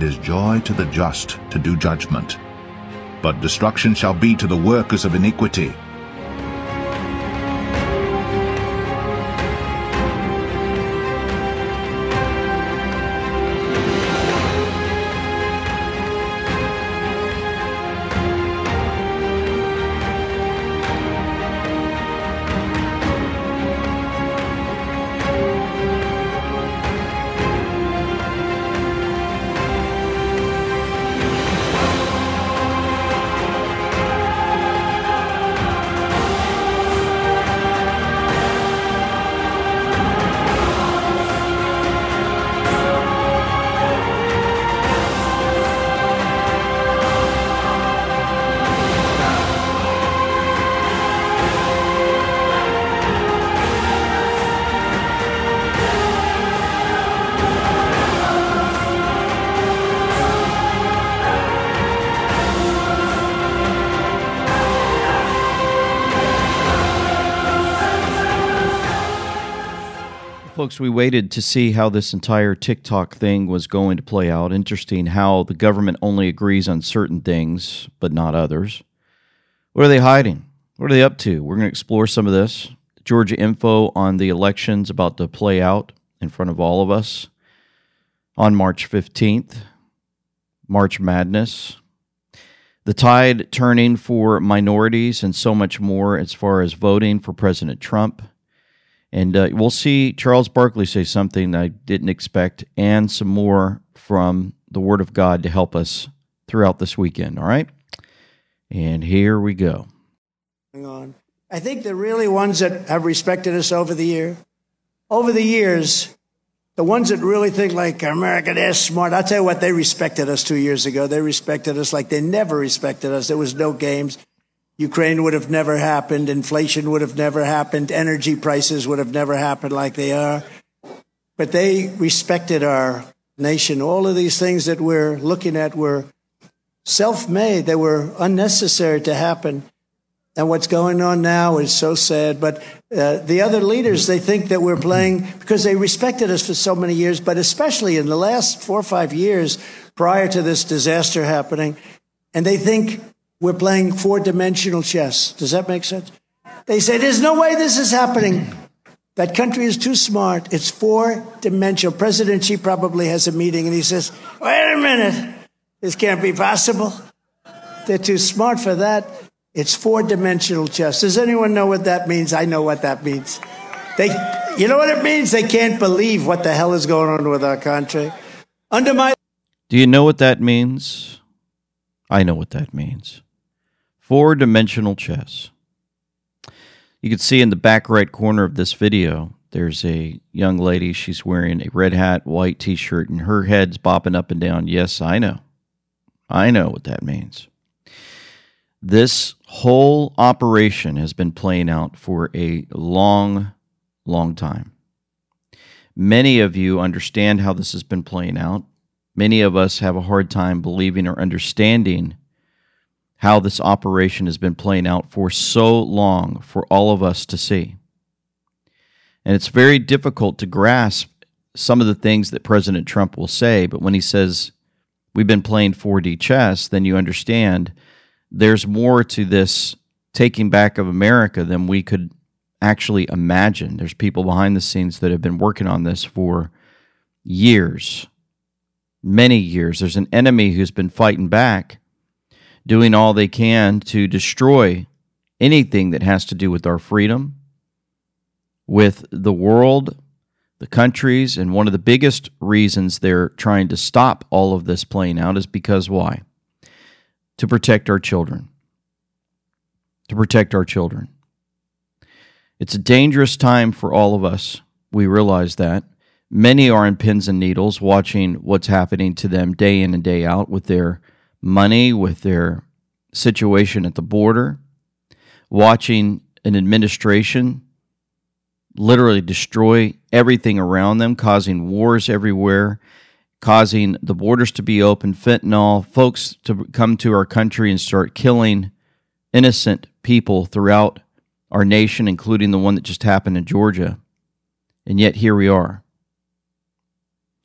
It is joy to the just to do judgment, but destruction shall be to the workers of iniquity. Folks, we waited to see how this entire TikTok thing was going to play out. Interesting how the government only agrees on certain things, but not others. What are they hiding? What are they up to? We're going to explore some of this. Georgia info on the elections about to play out in front of all of us on March 15th. March Madness. The tide turning for minorities and so much more as far as voting for President Trump. And we'll see Charles Barkley say something I didn't expect and some more from the Word of God to help us throughout this weekend, all right? And here we go. I think the really ones that have respected us over the years, the ones that really think like America, they're smart. I'll tell you what, they respected us 2 years ago. They respected us like they never respected us. There was no games. Ukraine would have never happened. Inflation would have never happened. Energy prices would have never happened like they are. But they respected our nation. All of these things that we're looking at were self-made. They were unnecessary to happen. And what's going on now is so sad. But the other leaders, they think that we're playing because they respected us for so many years, but especially in the last 4 or 5 years prior to this disaster happening. And they think we're playing four-dimensional chess. Does that make sense? They say, there's no way this is happening. That country is too smart. It's four-dimensional. President Xi probably has a meeting and he says, wait a minute. This can't be possible. They're too smart for that. It's four-dimensional chess. Does anyone know what that means? I know what that means. You know what it means? They can't believe what the hell is going on with our country. Do you know what that means? I know what that means. Four-dimensional chess. You can see in the back right corner of this video, there's a young lady. She's wearing a red hat, white T-shirt, and her head's bopping up and down. Yes, I know. I know what that means. This whole operation has been playing out for a long, long time. Many of you understand how this has been playing out. Many of us have a hard time believing or understanding how this operation has been playing out for so long for all of us to see. And it's very difficult to grasp some of the things that President Trump will say, but when he says we've been playing 4D chess, then you understand there's more to this taking back of America than we could actually imagine. There's people behind the scenes that have been working on this for years, many years. There's an enemy who's been fighting back, doing all they can to destroy anything that has to do with our freedom, with the world, the countries, and one of the biggest reasons they're trying to stop all of this playing out is because why? To protect our children. To protect our children. It's a dangerous time for all of us. We realize that. Many are in pins and needles watching what's happening to them day in and day out with their money, with their situation at the border, watching an administration literally destroy everything around them, causing wars everywhere, causing the borders to be open, fentanyl, folks to come to our country and start killing innocent people throughout our nation, including the one that just happened in Georgia. And yet here we are.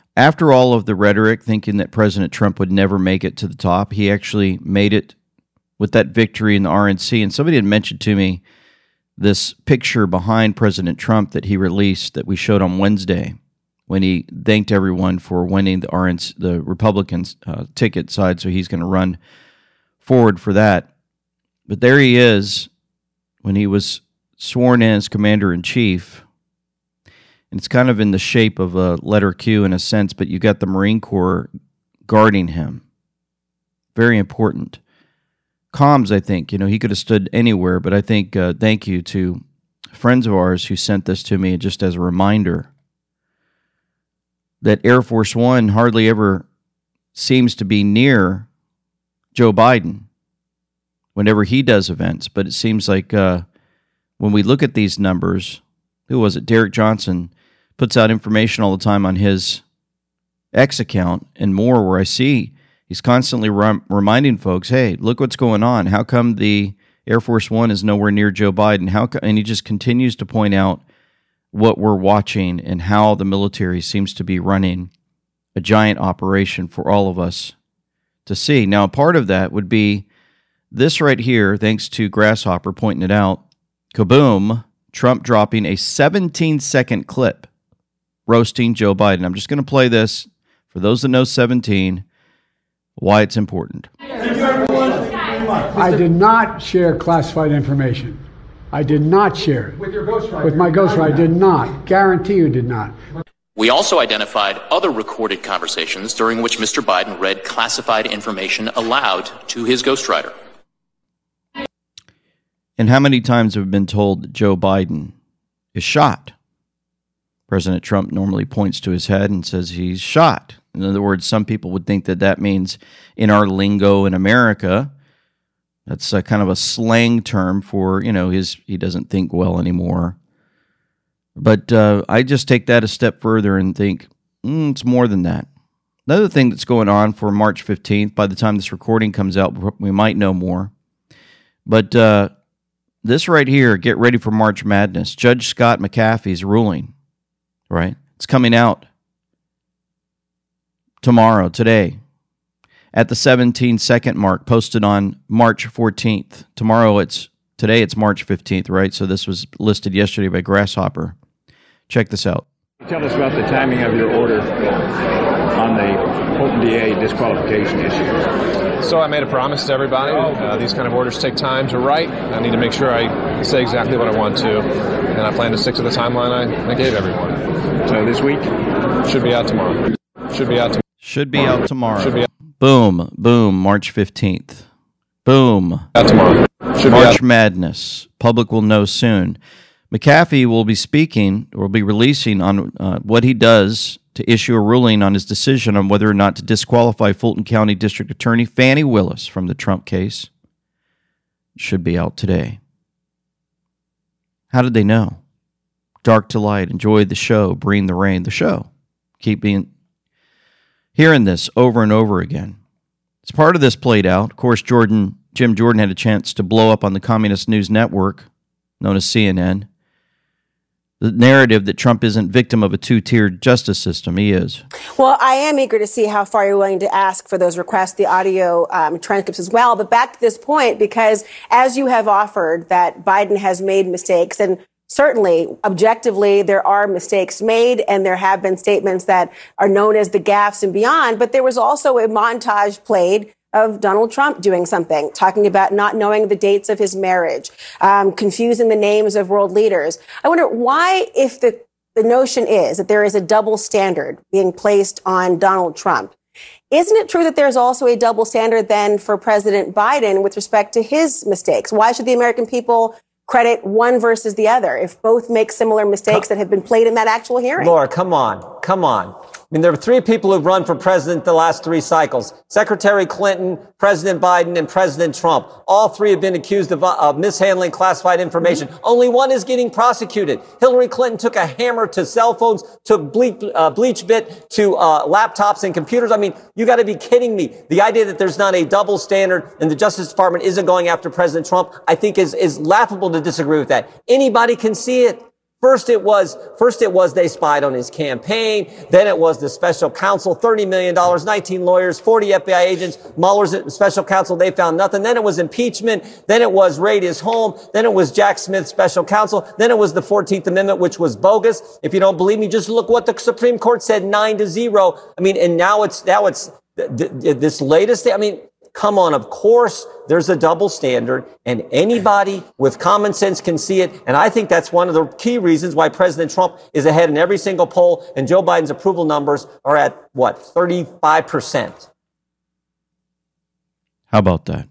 After all of the rhetoric, thinking that President Trump would never make it to the top, he actually made it with that victory in the RNC. And somebody had mentioned to me this picture behind President Trump that he released that we showed on Wednesday when he thanked everyone for winning the RNC, the Republicans' ticket side, so he's going to run forward for that. But there he is when he was sworn in as Commander-in-Chief. And it's kind of in the shape of a letter Q in a sense, but you got the Marine Corps guarding him. Very important. Comms, I think, he could have stood anywhere, but I think thank you to friends of ours who sent this to me just as a reminder that Air Force One hardly ever seems to be near Joe Biden whenever he does events. But it seems like when we look at these numbers, who was it? Derek Johnson puts out information all the time on his X account and more, where I see he's constantly reminding folks, hey, look what's going on. How come the Air Force One is nowhere near Joe Biden? And he just continues to point out what we're watching and how the military seems to be running a giant operation for all of us to see. Now, part of that would be this right here, thanks to Grasshopper pointing it out. Kaboom, Trump dropping a 17-second clip roasting Joe Biden. I'm just going to play this for those that know 17, why it's important. I did not share classified information. I did not share it. With your ghostwriter? With my ghostwriter, I did not. Guarantee you did not. We also identified other recorded conversations during which Mr. Biden read classified information aloud to his ghostwriter. And how many times have we been told that Joe Biden is shot? President Trump normally points to his head and says he's shot. In other words, some people would think that that means in our lingo in America, that's a kind of a slang term for, he doesn't think well anymore. But I just take that a step further and think, it's more than that. Another thing that's going on for March 15th, by the time this recording comes out, we might know more. But this right here, get ready for March Madness. Judge Scott McAfee's ruling, right? It's coming out today, at the 17-second mark, posted on March 14th. Today it's March 15th, right? So this was listed yesterday by Grasshopper. Check this out. Tell us about the timing of your order on the Holton DA disqualification issue. So I made a promise to everybody. These kind of orders take time to write. I need to make sure I say exactly what I want to, and I plan to stick to the timeline I gave everyone. So this week? Should be out tomorrow. Boom, March 15th. Boom. Out tomorrow. March Madness. Public will know soon. McAfee will be speaking or will be releasing on what he does to issue a ruling on his decision on whether or not to disqualify Fulton County District Attorney Fani Willis from the Trump case. It should be out today. How did they know? Dark to light. Enjoy the show. Bring the rain. The show. Keep hearing this over and over again. As part of this played out, of course, Jim Jordan had a chance to blow up on the Communist News Network, known as CNN, the narrative that Trump isn't victim of a two-tiered justice system. He is. Well, I am eager to see how far you're willing to ask for those requests, the audio transcripts as well. But back to this point, because as you have offered that Biden has made mistakes, and certainly, objectively, there are mistakes made, and there have been statements that are known as the gaffes and beyond. But there was also a montage played of Donald Trump doing something, talking about not knowing the dates of his marriage, confusing the names of world leaders. I wonder why, if the notion is that there is a double standard being placed on Donald Trump, isn't it true that there's also a double standard then for President Biden with respect to his mistakes? Why should the American people credit one versus the other if both make similar mistakes that have been played in that actual hearing? Laura, come on. I mean, there are three people who've run for president the last three cycles: Secretary Clinton, President Biden, and President Trump. All three have been accused of mishandling classified information. Only one is getting prosecuted. Hillary Clinton took a hammer to cell phones, took bleach bit to laptops and computers. I mean, you got to be kidding me. The idea that there's not a double standard and the Justice Department isn't going after President Trump, I think is laughable to disagree with that. Anybody can see it. First it was they spied on his campaign. Then it was the special counsel, $30 million, 19 lawyers, 40 FBI agents, Mueller's special counsel. They found nothing. Then it was impeachment. Then it was raid his home. Then it was Jack Smith's special counsel. Then it was the 14th Amendment, which was bogus. If you don't believe me, just look what the Supreme Court said, 9-0. I mean, and now it's this latest thing. I mean, come on, of course, there's a double standard, and anybody with common sense can see it. And I think that's one of the key reasons why President Trump is ahead in every single poll, and Joe Biden's approval numbers are at, 35%. How about that?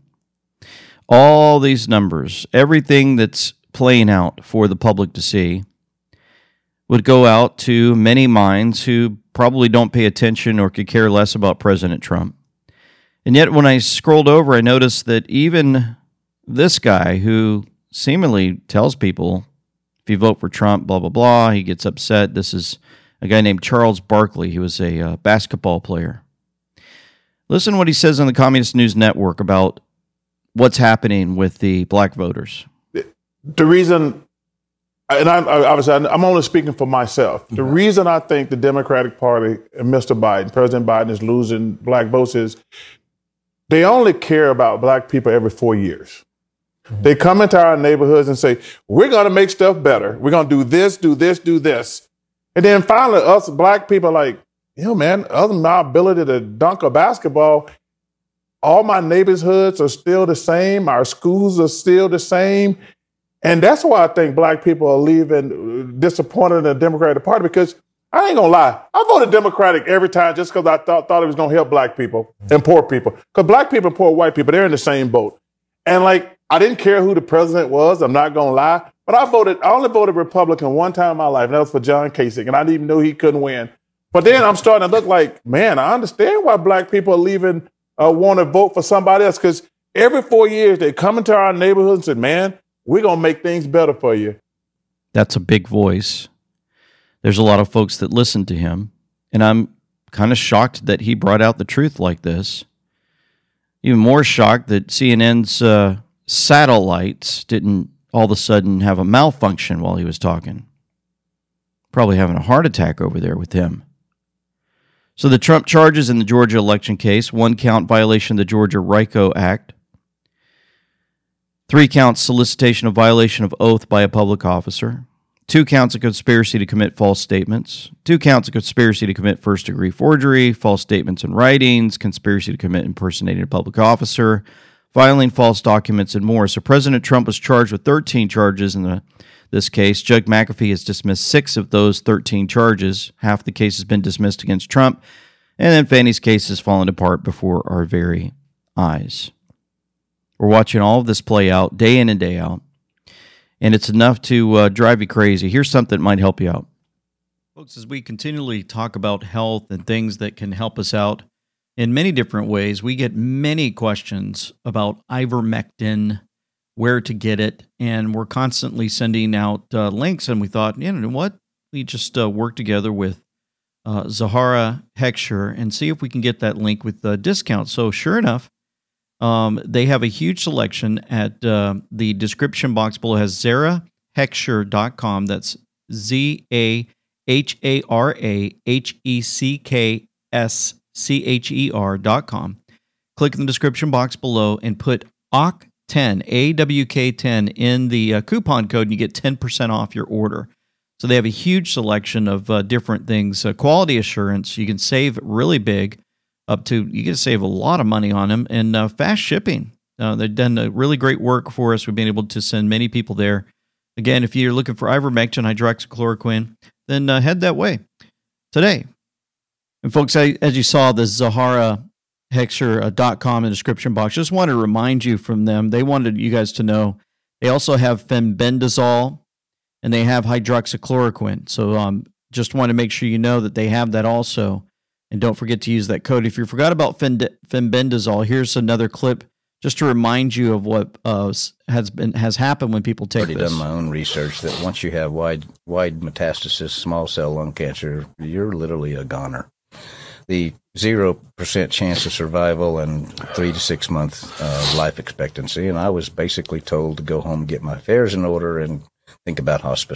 All these numbers, everything that's playing out for the public to see, would go out to many minds who probably don't pay attention or could care less about President Trump. And yet when I scrolled over, I noticed that even this guy who seemingly tells people, if you vote for Trump, blah, blah, blah, he gets upset. This is a guy named Charles Barkley. He was a basketball player. Listen to what he says on the Communist News Network about what's happening with the black voters. The reason, and I'm only speaking for myself, the reason I think the Democratic Party and Mr. Biden, President Biden, is losing black votes is they only care about black people every 4 years. They come into our neighborhoods and say, we're going to make stuff better. We're going to do this, do this, do this. And then finally, us black people are like, man, other than my ability to dunk a basketball, all my neighborhoods are still the same. Our schools are still the same. And that's why I think black people are leaving disappointed in the Democratic Party, because I ain't gonna lie, I voted Democratic every time just because I thought it was gonna help black people and poor people. Because black people and poor white people, they're in the same boat. And I didn't care who the president was, I'm not gonna lie, but I only voted Republican one time in my life, and that was for John Kasich, and I didn't even know he couldn't win. But then I'm starting to look like, man, I understand why black people are leaving, want to vote for somebody else, because every 4 years they come into our neighborhood and say, man, we're gonna make things better for you. That's a big voice. There's a lot of folks that listen to him, and I'm kind of shocked that he brought out the truth like this. Even more shocked that CNN's satellites didn't all of a sudden have a malfunction while he was talking. Probably having a heart attack over there with him. So the Trump charges in the Georgia election case: 1 count violation of the Georgia RICO Act, 3 counts solicitation of violation of oath by a public officer, 2 counts of conspiracy to commit false statements, 2 counts of conspiracy to commit first-degree forgery, false statements in writings, conspiracy to commit impersonating a public officer, filing false documents, and more. So President Trump was charged with 13 charges in this case. Judge McAfee has dismissed 6 of those 13 charges. Half the case has been dismissed against Trump, and then Fannie's case has fallen apart before our very eyes. We're watching all of this play out day in and day out. And it's enough to drive you crazy. Here's something that might help you out. Folks, as we continually talk about health and things that can help us out in many different ways, we get many questions about ivermectin, where to get it, and we're constantly sending out links, and we thought, you know what? We just work together with Zahara Heckscher and see if we can get that link with discounts. So sure enough, they have a huge selection at the description box below. It has ZaharaHeckscher.com. That's ZaharaHeckscher.com. Click in the description box below and put AWK10, AWK10 in the coupon code, and you get 10% off your order. So they have a huge selection of different things. Quality assurance, you can save really big. You can save a lot of money on them, and fast shipping. They've done really great work for us. We've been able to send many people there. Again, if you're looking for ivermectin, hydroxychloroquine, then head that way today. And folks, as you saw, the ZaharaHeckscher.com in the description box, just wanted to remind you from them. They wanted you guys to know they also have fenbendazole, and they have hydroxychloroquine. So just want to make sure you know that they have that also. And don't forget to use that code. If you forgot about fenbendazole, here's another clip just to remind you of what has happened when people take this. I've done my own research that once you have wide metastasis small cell lung cancer, you're literally a goner. The 0% chance of survival and 3 to 6 month life expectancy, and I was basically told to go home and get my affairs in order and think about hospice.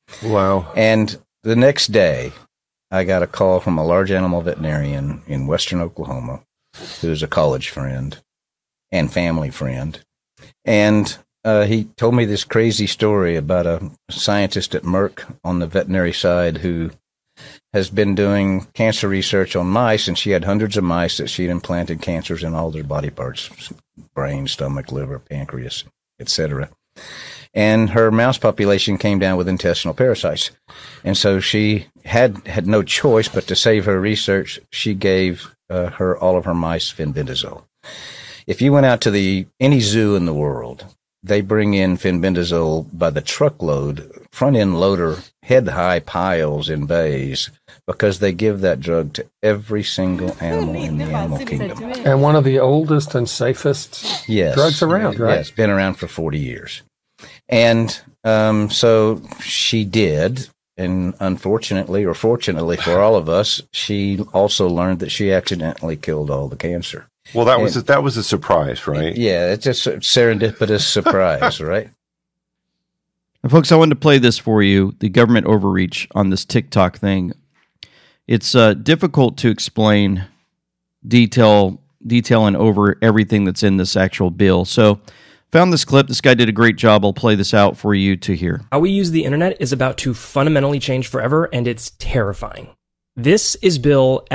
Wow. And the next day, I got a call from a large animal veterinarian in western Oklahoma, who's a college friend and family friend. And he told me this crazy story about a scientist at Merck on the veterinary side who has been doing cancer research on mice, and she had hundreds of mice that she'd implanted cancers in all their body parts, brain, stomach, liver, pancreas, etc. And her mouse population came down with intestinal parasites. And so she had no choice but to save her research. She gave all of her mice fenbendazole. If you went out to any zoo in the world, they bring in fenbendazole by the truckload, front-end loader, head-high piles in bays, because they give that drug to every single animal in the animal kingdom. And one of the oldest and safest drugs around, right? Yes, been around for 40 years. And so she did, and unfortunately, or fortunately for all of us, she also learned that she accidentally killed all the cancer. Well, that was a surprise, right? Yeah, it's a serendipitous surprise, right? And folks, I wanted to play this for you, the government overreach on this TikTok thing. It's difficult to explain detail and over everything that's in this actual bill. So found this clip. This guy did a great job. I'll play this out for you to hear. How we use the internet is about to fundamentally change forever, and it's terrifying. This is Bill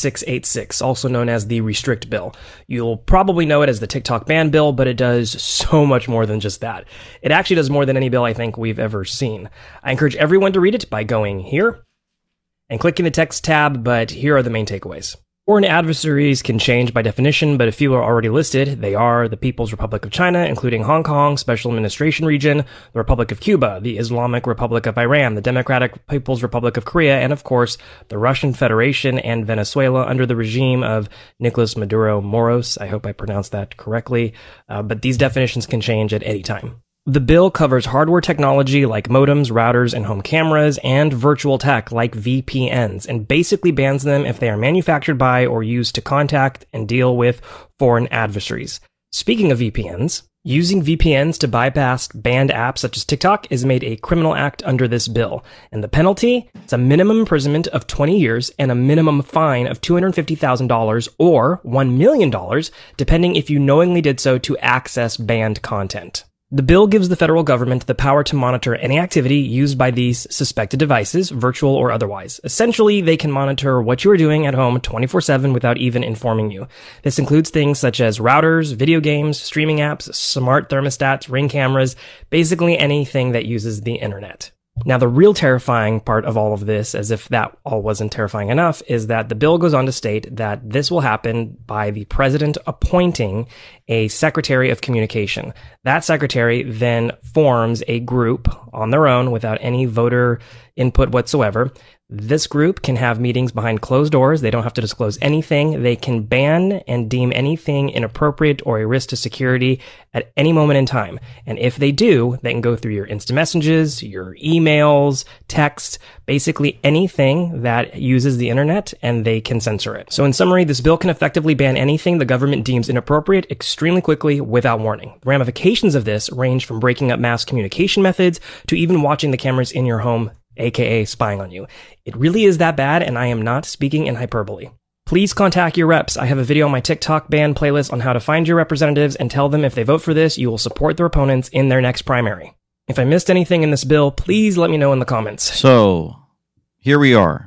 S-686, also known as the Restrict Bill. You'll probably know it as the TikTok ban bill, but it does so much more than just that. It actually does more than any bill I think we've ever seen. I encourage everyone to read it by going here and clicking the text tab, but here are the main takeaways. Foreign adversaries can change by definition, but a few are already listed. They are the People's Republic of China, including Hong Kong, Special Administration Region, the Republic of Cuba, the Islamic Republic of Iran, the Democratic People's Republic of Korea, and of course, the Russian Federation and Venezuela under the regime of Nicolas Maduro Moros. I hope I pronounced that correctly, but these definitions can change at any time. The bill covers hardware technology like modems, routers, and home cameras, and virtual tech like VPNs, and basically bans them if they are manufactured by or used to contact and deal with foreign adversaries. Speaking of VPNs, using VPNs to bypass banned apps such as TikTok is made a criminal act under this bill, and the penalty is a minimum imprisonment of 20 years and a minimum fine of $250,000 or $1 million, depending if you knowingly did so to access banned content. The bill gives the federal government the power to monitor any activity used by these suspected devices, virtual or otherwise. Essentially, they can monitor what you are doing at home 24/7 without even informing you. This includes things such as routers, video games, streaming apps, smart thermostats, Ring cameras, basically anything that uses the internet. Now, the real terrifying part of all of this, as if that all wasn't terrifying enough, is that the bill goes on to state that this will happen by the president appointing a secretary of communication. That secretary then forms a group on their own without any voter input whatsoever. This group can have meetings behind closed doors. They don't have to disclose anything. They can ban and deem anything inappropriate or a risk to security at any moment in time. And if they do, they can go through your instant messages, your emails, text, basically anything that uses the internet, and they can censor it. So in summary, this bill can effectively ban anything the government deems inappropriate extremely quickly without warning. The ramifications of this range from breaking up mass communication methods to even watching the cameras in your home, aka spying on you. It really is that bad, and I am not speaking in hyperbole. Please contact your reps. I have a video on my TikTok ban playlist on how to find your representatives and tell them if they vote for this, you will support their opponents in their next primary. If I missed anything in this bill, please let me know in the comments. So, here we are.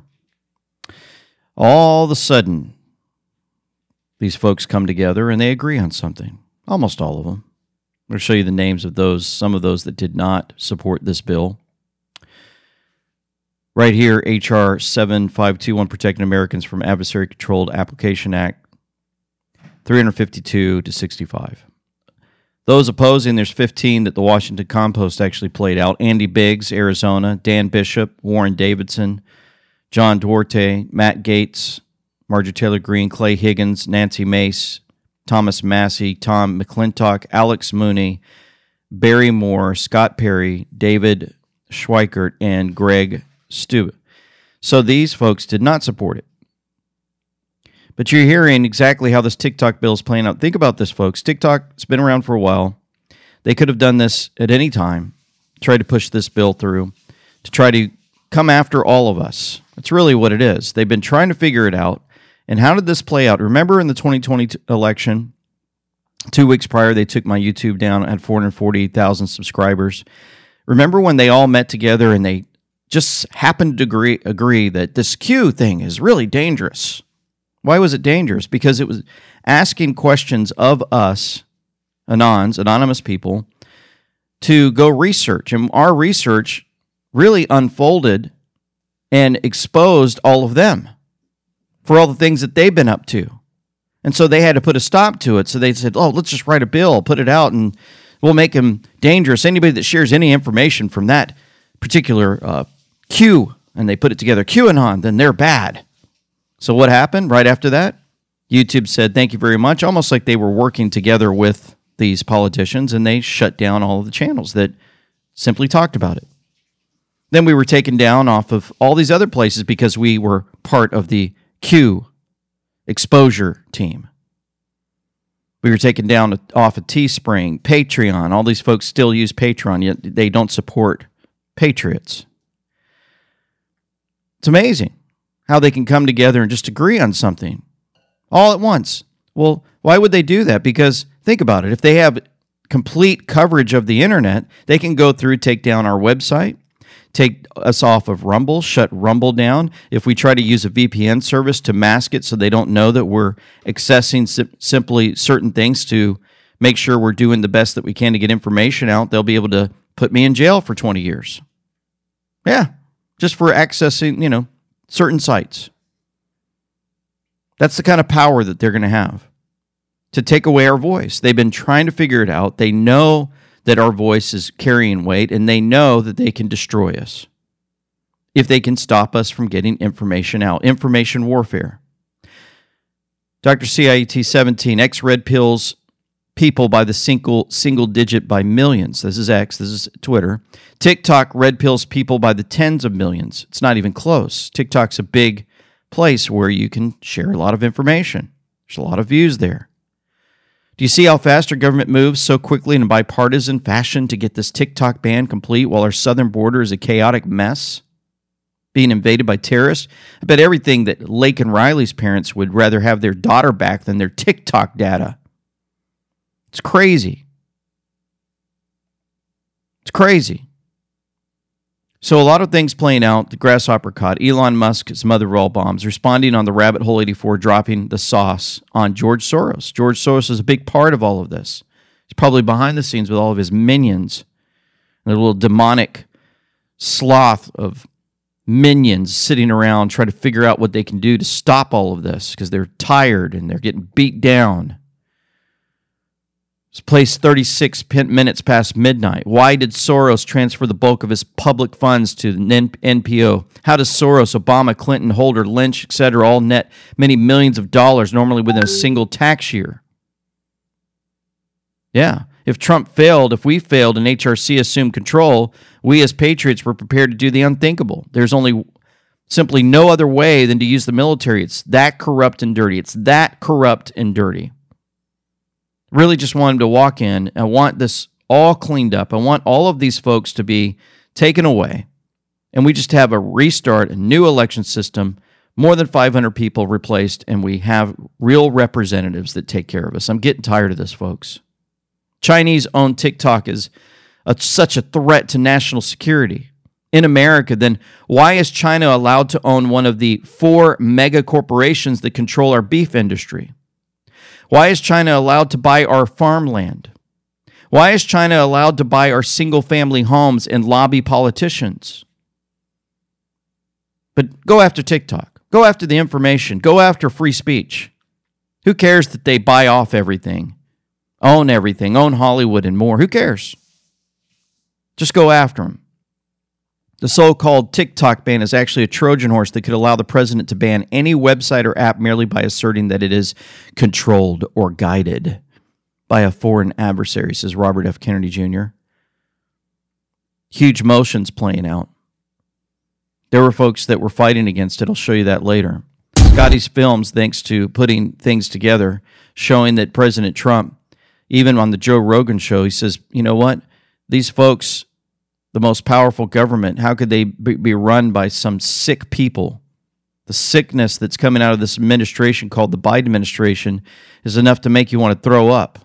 All of a sudden, these folks come together and they agree on something. Almost all of them. I'm going to show you the names of some of those that did not support this bill. Right here, H.R. 7521, Protecting Americans from Adversary-Controlled Application Act, 352 to 65. Those opposing, there's 15 that the Washington Compost actually played out. Andy Biggs, Arizona, Dan Bishop, Warren Davidson, John Duarte, Matt Gaetz, Marjorie Taylor Greene, Clay Higgins, Nancy Mace, Thomas Massey, Tom McClintock, Alex Mooney, Barry Moore, Scott Perry, David Schweikert, and Greg Stube. So these folks did not support it. But you're hearing exactly how this TikTok bill is playing out. Think about this, folks. TikTok's been around for a while. They could have done this at any time, tried to push this bill through. to try to come after all of us. That's really what it is. They've been trying to figure it out. And how did this play out? Remember in the 2020 election, 2 weeks prior, they took my YouTube down. I had 448,000 subscribers. Remember when they all met together and they just happened to agree that this Q thing is really dangerous? Why was it dangerous? Because it was asking questions of us, anonymous people, to go research. And our research really unfolded and exposed all of them for all the things that they've been up to. And so they had to put a stop to it. So they said, oh, let's just write a bill, put it out, and we'll make them dangerous. Anybody that shares any information from that particular Q, and they put it together, QAnon, then they're bad. So what happened right after that? YouTube said, thank you very much, almost like they were working together with these politicians, and they shut down all of the channels that simply talked about it. Then we were taken down off of all these other places because we were part of the Q exposure team. We were taken down off of Teespring, Patreon. All these folks still use Patreon, yet they don't support patriots. It's amazing how they can come together and just agree on something all at once. Well, why would they do that? Because think about it. If they have complete coverage of the internet, they can go through, take down our website, take us off of Rumble, shut Rumble down. If we try to use a VPN service to mask it so they don't know that we're accessing simply certain things to make sure we're doing the best that we can to get information out, they'll be able to put me in jail for 20 years. Yeah, just for accessing, certain sites. That's the kind of power that they're going to have to take away our voice. They've been trying to figure it out. They know that our voice is carrying weight, and they know that they can destroy us if they can stop us from getting information out. Information warfare. Dr. CIET 17, X red pills people by the single digit by millions. This is X, this is Twitter. TikTok red pills people by the tens of millions. It's not even close. TikTok's a big place where you can share a lot of information. There's a lot of views there. Do you see how fast our government moves so quickly in a bipartisan fashion to get this TikTok ban complete while our southern border is a chaotic mess, being invaded by terrorists? I bet everything that Lake and Riley's parents would rather have their daughter back than their TikTok data. It's crazy. It's crazy. So a lot of things playing out. The grasshopper caught. Elon Musk is mother of all bombs, responding on the Rabbit Hole 84, dropping the sauce on George Soros. George Soros is a big part of all of this. He's probably behind the scenes with all of his minions. And a little demonic sloth of minions sitting around trying to figure out what they can do to stop all of this because they're tired and they're getting beat down. It's placed 36 minutes past midnight. Why did Soros transfer the bulk of his public funds to the NPO? How does Soros, Obama, Clinton, Holder, Lynch, etc., all net many millions of dollars normally within a single tax year? Yeah. If Trump failed, if we failed and HRC assumed control, we as patriots were prepared to do the unthinkable. There's only simply no other way than to use the military. It's that corrupt and dirty. It's that corrupt and dirty. Really just want him to walk in. I want this all cleaned up. I want all of these folks to be taken away. And we just have a restart, a new election system, more than 500 people replaced, and we have real representatives that take care of us. I'm getting tired of this, folks. Chinese-owned TikTok is such a threat to national security in America. Then why is China allowed to own one of the 4 mega corporations that control our beef industry? Why is China allowed to buy our farmland? Why is China allowed to buy our single-family homes and lobby politicians? But go after TikTok. Go after the information. Go after free speech. Who cares that they buy off everything, own Hollywood and more? Who cares? Just go after them. The so-called TikTok ban is actually a Trojan horse that could allow the president to ban any website or app merely by asserting that it is controlled or guided by a foreign adversary, says Robert F. Kennedy Jr. Huge motions playing out. There were folks that were fighting against it. I'll show you that later. Scotty's Films, thanks to putting things together, showing that President Trump, even on the Joe Rogan show, he says, you know what? These folks, the most powerful government, how could they be run by some sick people? The sickness that's coming out of this administration called the Biden administration is enough to make you want to throw up.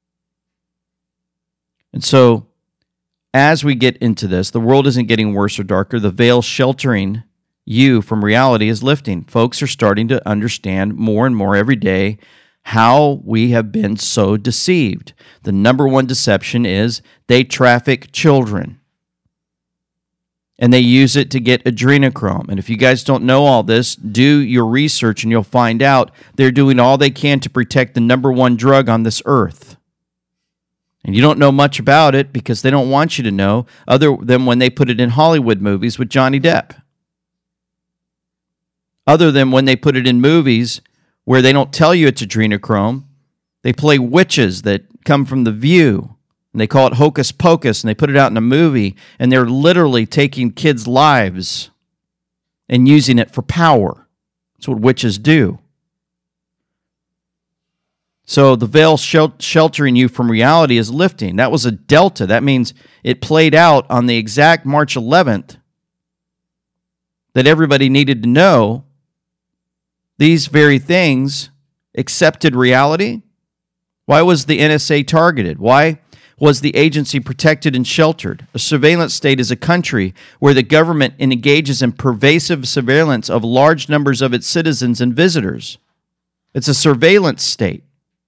And so, as we get into this, the world isn't getting worse or darker. The veil sheltering you from reality is lifting. Folks are starting to understand more and more every day how we have been so deceived. The number one deception is they traffic children. And they use it to get adrenochrome. And if you guys don't know all this, do your research and you'll find out they're doing all they can to protect the number one drug on this earth. And you don't know much about it because they don't want you to know, other than when they put it in Hollywood movies with Johnny Depp. Other than when they put it in movies where they don't tell you it's adrenochrome. They play witches that come from The View, and they call it hocus pocus, and they put it out in a movie, and they're literally taking kids' lives and using it for power. That's what witches do. So the veil sheltering you from reality is lifting. That was a delta. That means it played out on the exact March 11th that everybody needed to know. These very things accepted reality. Why was the NSA targeted? Why was the agency protected and sheltered? A surveillance state is a country where the government engages in pervasive surveillance of large numbers of its citizens and visitors. It's a surveillance state.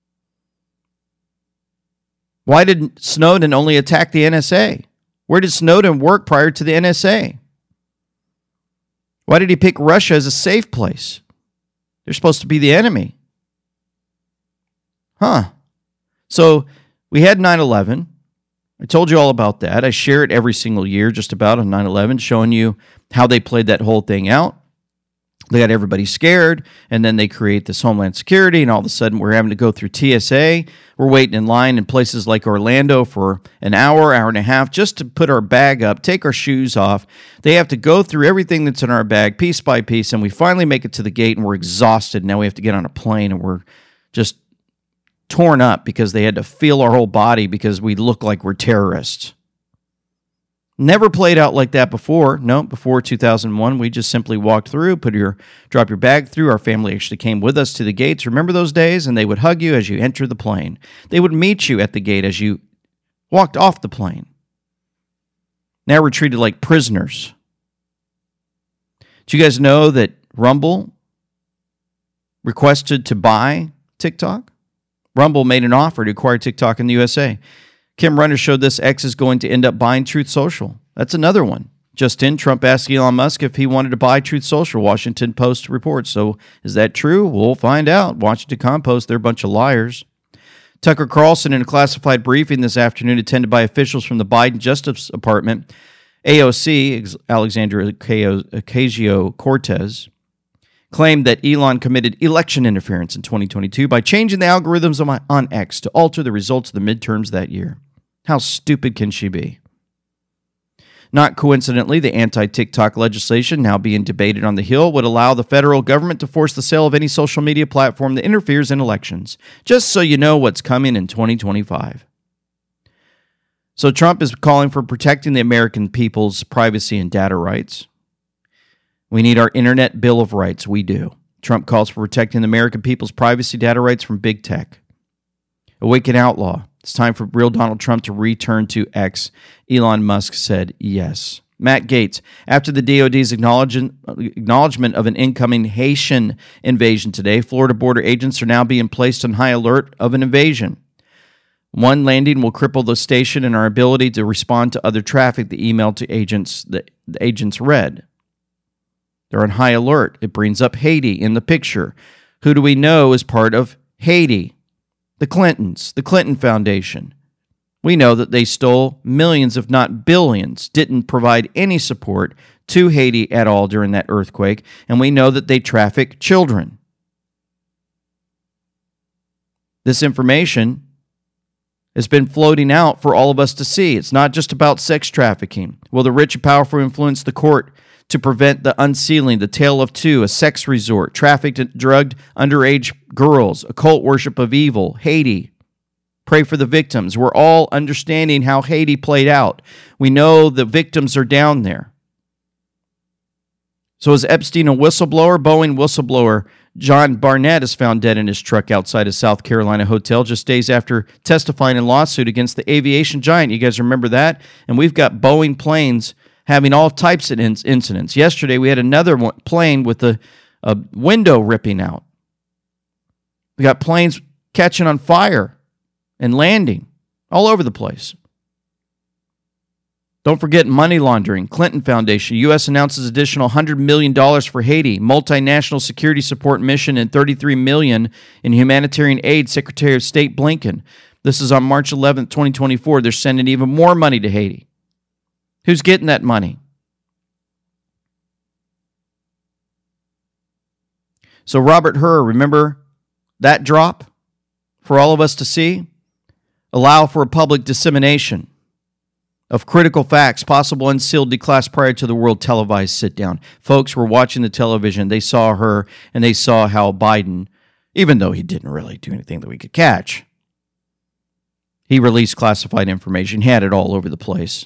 Why did Snowden only attack the NSA? Where did Snowden work prior to the NSA? Why did he pick Russia as a safe place? They're supposed to be the enemy. So we had 9/11. I told you all about that. I share it every single year just about on 9/11, showing you how they played that whole thing out. They got everybody scared, and then they create this Homeland Security, and all of a sudden we're having to go through TSA. We're waiting in line in places like Orlando for an hour and a half just to put our bag up, take our shoes off. They have to go through everything that's in our bag piece by piece, and we finally make it to the gate, and we're exhausted. Now we have to get on a plane, and we're just torn up because they had to feel our whole body because we look like we're terrorists. Never played out like that before. No, before 2001, we just simply walked through, drop your bag through. Our family actually came with us to the gates. Remember those days? And they would hug you as you entered the plane. They would meet you at the gate as you walked off the plane. Now we're treated like prisoners. Do you guys know that Rumble requested to buy TikTok? Rumble made an offer to acquire TikTok in the USA. Kim Runner showed this. X is going to end up buying Truth Social. That's another one. Just in, Trump asked Elon Musk if he wanted to buy Truth Social. Washington Post reports. So is that true? We'll find out. Washington Compost, they're a bunch of liars. Tucker Carlson, in a classified briefing this afternoon attended by officials from the Biden Justice Department, AOC, Alexandria Ocasio-Cortez, claimed that Elon committed election interference in 2022 by changing the algorithms on X to alter the results of the midterms that year. How stupid can she be? Not coincidentally, the anti-TikTok legislation now being debated on the Hill would allow the federal government to force the sale of any social media platform that interferes in elections, just so you know what's coming in 2025. So Trump is calling for protecting the American people's privacy and data rights. We need our Internet Bill of Rights. We do. Trump calls for protecting the American people's privacy data rights from big tech. Awaken Outlaw. It's time for real Donald Trump to return to X. Elon Musk said yes. Matt Gaetz. After the DOD's acknowledgement of an incoming Haitian invasion today, Florida border agents are now being placed on high alert of an invasion. One landing will cripple the station and our ability to respond to other traffic, the email to agents the agents read. They're on high alert. It brings up Haiti in the picture. Who do we know is part of Haiti? The Clintons, the Clinton Foundation. We know that they stole millions, if not billions, didn't provide any support to Haiti at all during that earthquake, and we know that they traffic children. This information has been floating out for all of us to see. It's not just about sex trafficking. Will the rich and powerful influence the court to prevent the unsealing, the Tale of Two, a sex resort, trafficked and drugged underage girls, occult worship of evil, Haiti? Pray for the victims. We're all understanding how Haiti played out. We know the victims are down there. So is Epstein a whistleblower? Boeing whistleblower John Barnett is found dead in his truck outside a South Carolina hotel just days after testifying in lawsuit against the aviation giant. You guys remember that? And we've got Boeing planes having all types of incidents. Yesterday, we had another plane with a window ripping out. We got planes catching on fire and landing all over the place. Don't forget money laundering. Clinton Foundation. U.S. announces additional $100 million for Haiti, multinational security support mission, and $33 million in humanitarian aid, Secretary of State Blinken. This is on March 11th, 2024. They're sending even more money to Haiti. Who's getting that money? So Robert Hur, remember that drop for all of us to see? Allow for a public dissemination of critical facts, possible unsealed, declassified prior to the world televised sit-down. Folks were watching the television. They saw her, and they saw how Biden, even though he didn't really do anything that we could catch, he released classified information. He had it all over the place.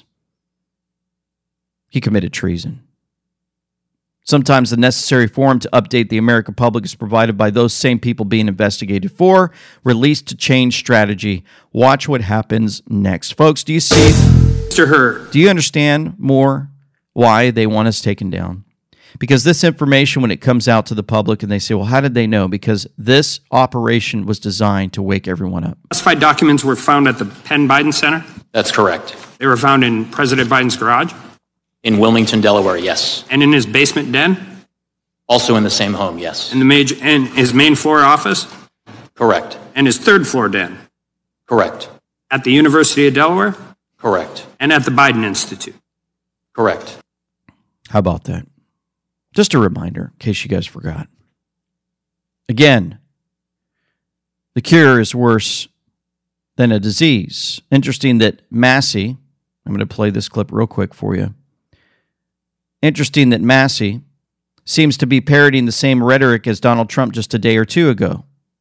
He committed treason. Sometimes the necessary forum to update the American public is provided by those same people being investigated for, released to change strategy. Watch what happens next. Folks, do you see? Mr. Hur, do you understand more why they want us taken down? Because this information, when it comes out to the public and they say, well, how did they know? Because this operation was designed to wake everyone up. Classified documents were found at the Penn Biden Center? That's correct. They were found in President Biden's garage? In Wilmington, Delaware, yes. And in his basement den? Also in the same home, yes. In his main floor office? Correct. And his third floor den? Correct. At the University of Delaware? Correct. And at the Biden Institute? Correct. How about that? Just a reminder, in case you guys forgot. Again, the cure is worse than a disease. Interesting that Massey, I'm going to play this clip real quick for you. Interesting that Massey seems to be parroting the same rhetoric as Donald Trump just a day or two ago.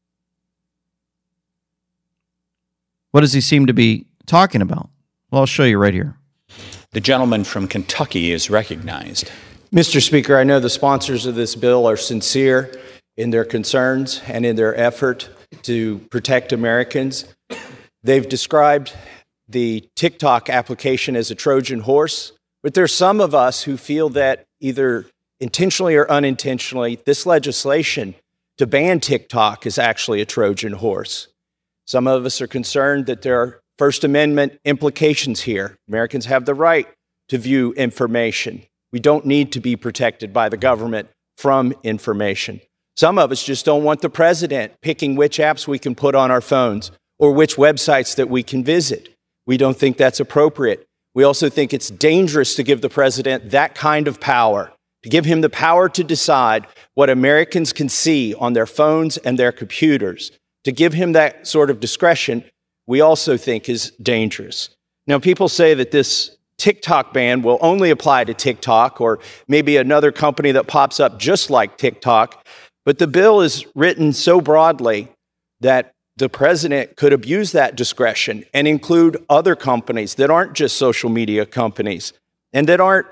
What does he seem to be talking about? Well, I'll show you right here. The gentleman from Kentucky is recognized. Mr. Speaker, I know the sponsors of this bill are sincere in their concerns and in their effort to protect Americans. They've described the TikTok application as a Trojan horse, but there's some of us who feel that either intentionally or unintentionally, this legislation to ban TikTok is actually a Trojan horse. Some of us are concerned that there are First Amendment implications here. Americans have the right to view information. We don't need to be protected by the government from information. Some of us just don't want the president picking which apps we can put on our phones or which websites that we can visit. We don't think that's appropriate. We also think it's dangerous to give the president that kind of power, to give him the power to decide what Americans can see on their phones and their computers. To give him that sort of discretion, we also think is dangerous. Now, people say that this TikTok ban will only apply to TikTok or maybe another company that pops up just like TikTok, but the bill is written so broadly that the president could abuse that discretion and include other companies that aren't just social media companies and that aren't,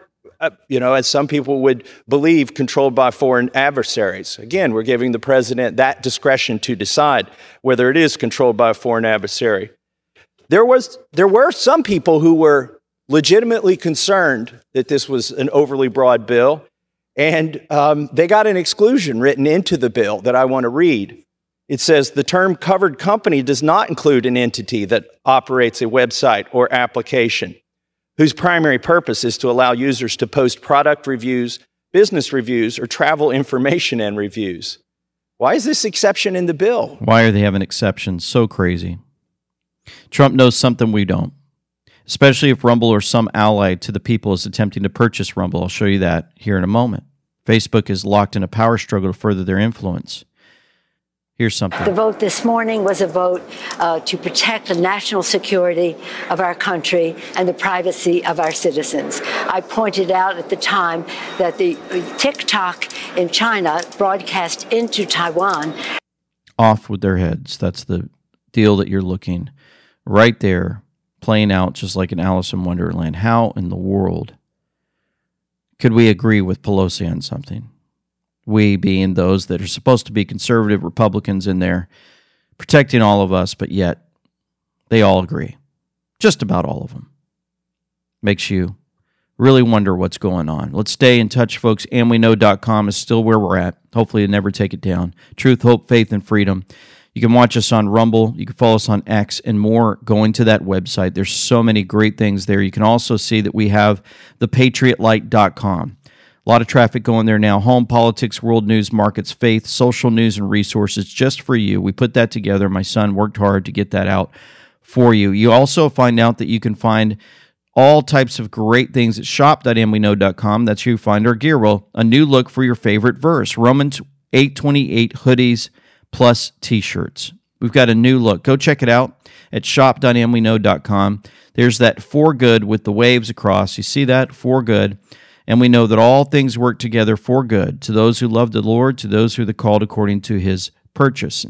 as some people would believe, controlled by foreign adversaries. Again, we're giving the president that discretion to decide whether it is controlled by a foreign adversary. There were some people who were legitimately concerned that this was an overly broad bill, and they got an exclusion written into the bill that I want to read. It says the term covered company does not include an entity that operates a website or application whose primary purpose is to allow users to post product reviews, business reviews, or travel information and reviews. Why is this exception in the bill? Why are they having exceptions? So crazy. Trump knows something we don't, especially if Rumble or some ally to the people is attempting to purchase Rumble. I'll show you that here in a moment. Facebook is locked in a power struggle to further their influence. Here's something. The vote this morning was a vote to protect the national security of our country and the privacy of our citizens. I pointed out at the time that the TikTok in China broadcast into Taiwan. Off with their heads. That's the deal that you're looking right there playing out just like an Alice in Wonderland. How in the world could we agree with Pelosi on something? We being those that are supposed to be conservative Republicans in there protecting all of us, but yet they all agree. Just about all of them. Makes you really wonder what's going on. Let's stay in touch, folks. AmWeKnow.com is still where we're at. Hopefully, never take it down. Truth, hope, faith, and freedom. You can watch us on Rumble. You can follow us on X and more going to that website. There's so many great things there. You can also see that we have thepatriotlight.com. A lot of traffic going there now. Home, politics, world news, markets, faith, social news, and resources just for you. We put that together. My son worked hard to get that out for you. You also find out that you can find all types of great things at shop.amweknow.com. That's where you find our gear. Well, a new look for your favorite verse. Romans 8:28 hoodies plus t-shirts. We've got a new look. Go check it out at shop.amweknow.com. There's that for good with the waves across. You see that? For good. And we know that all things work together for good to those who love the Lord, to those who are called according to his purpose.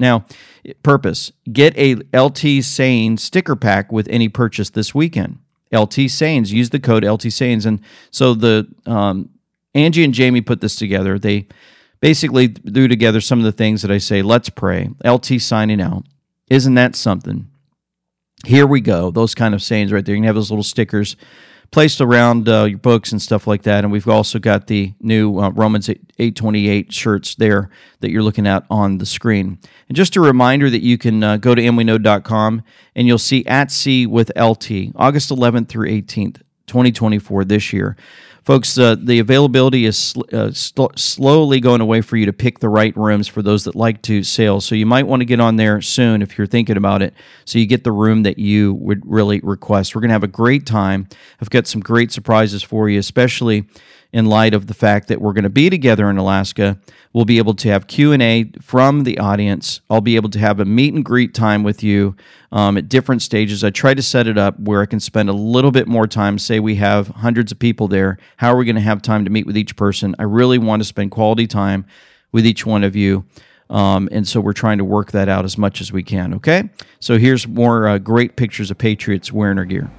Get a LT Saying sticker pack with any purchase this weekend. LT Sayings. Use the code LT Sayings. And so the Angie and Jamie put this together. They basically threw together some of the things that I say. Let's pray. LT signing out. Isn't that something? Here we go. Those kind of sayings right there. You can have those little stickers placed around your books and stuff like that. And we've also got the new Romans 8:28 shirts there that you're looking at on the screen. And just a reminder that you can go to amweknow.com and you'll see At Sea with LT, August 11th through 18th, 2024 this year. Folks, the availability is slowly going away for you to pick the right rooms for those that like to sail. So you might want to get on there soon if you're thinking about it so you get the room that you would really request. We're going to have a great time. I've got some great surprises for you, especially in light of the fact that we're going to be together in Alaska. We'll be able to have Q&A from the audience. I'll be able to have a meet and greet time with you at different stages. I try to set it up where I can spend a little bit more time. Say we have hundreds of people there. How are we going to have time to meet with each person? I really want to spend quality time with each one of you. And so we're trying to work that out as much as we can, okay? So here's more great pictures of Patriots wearing our gear.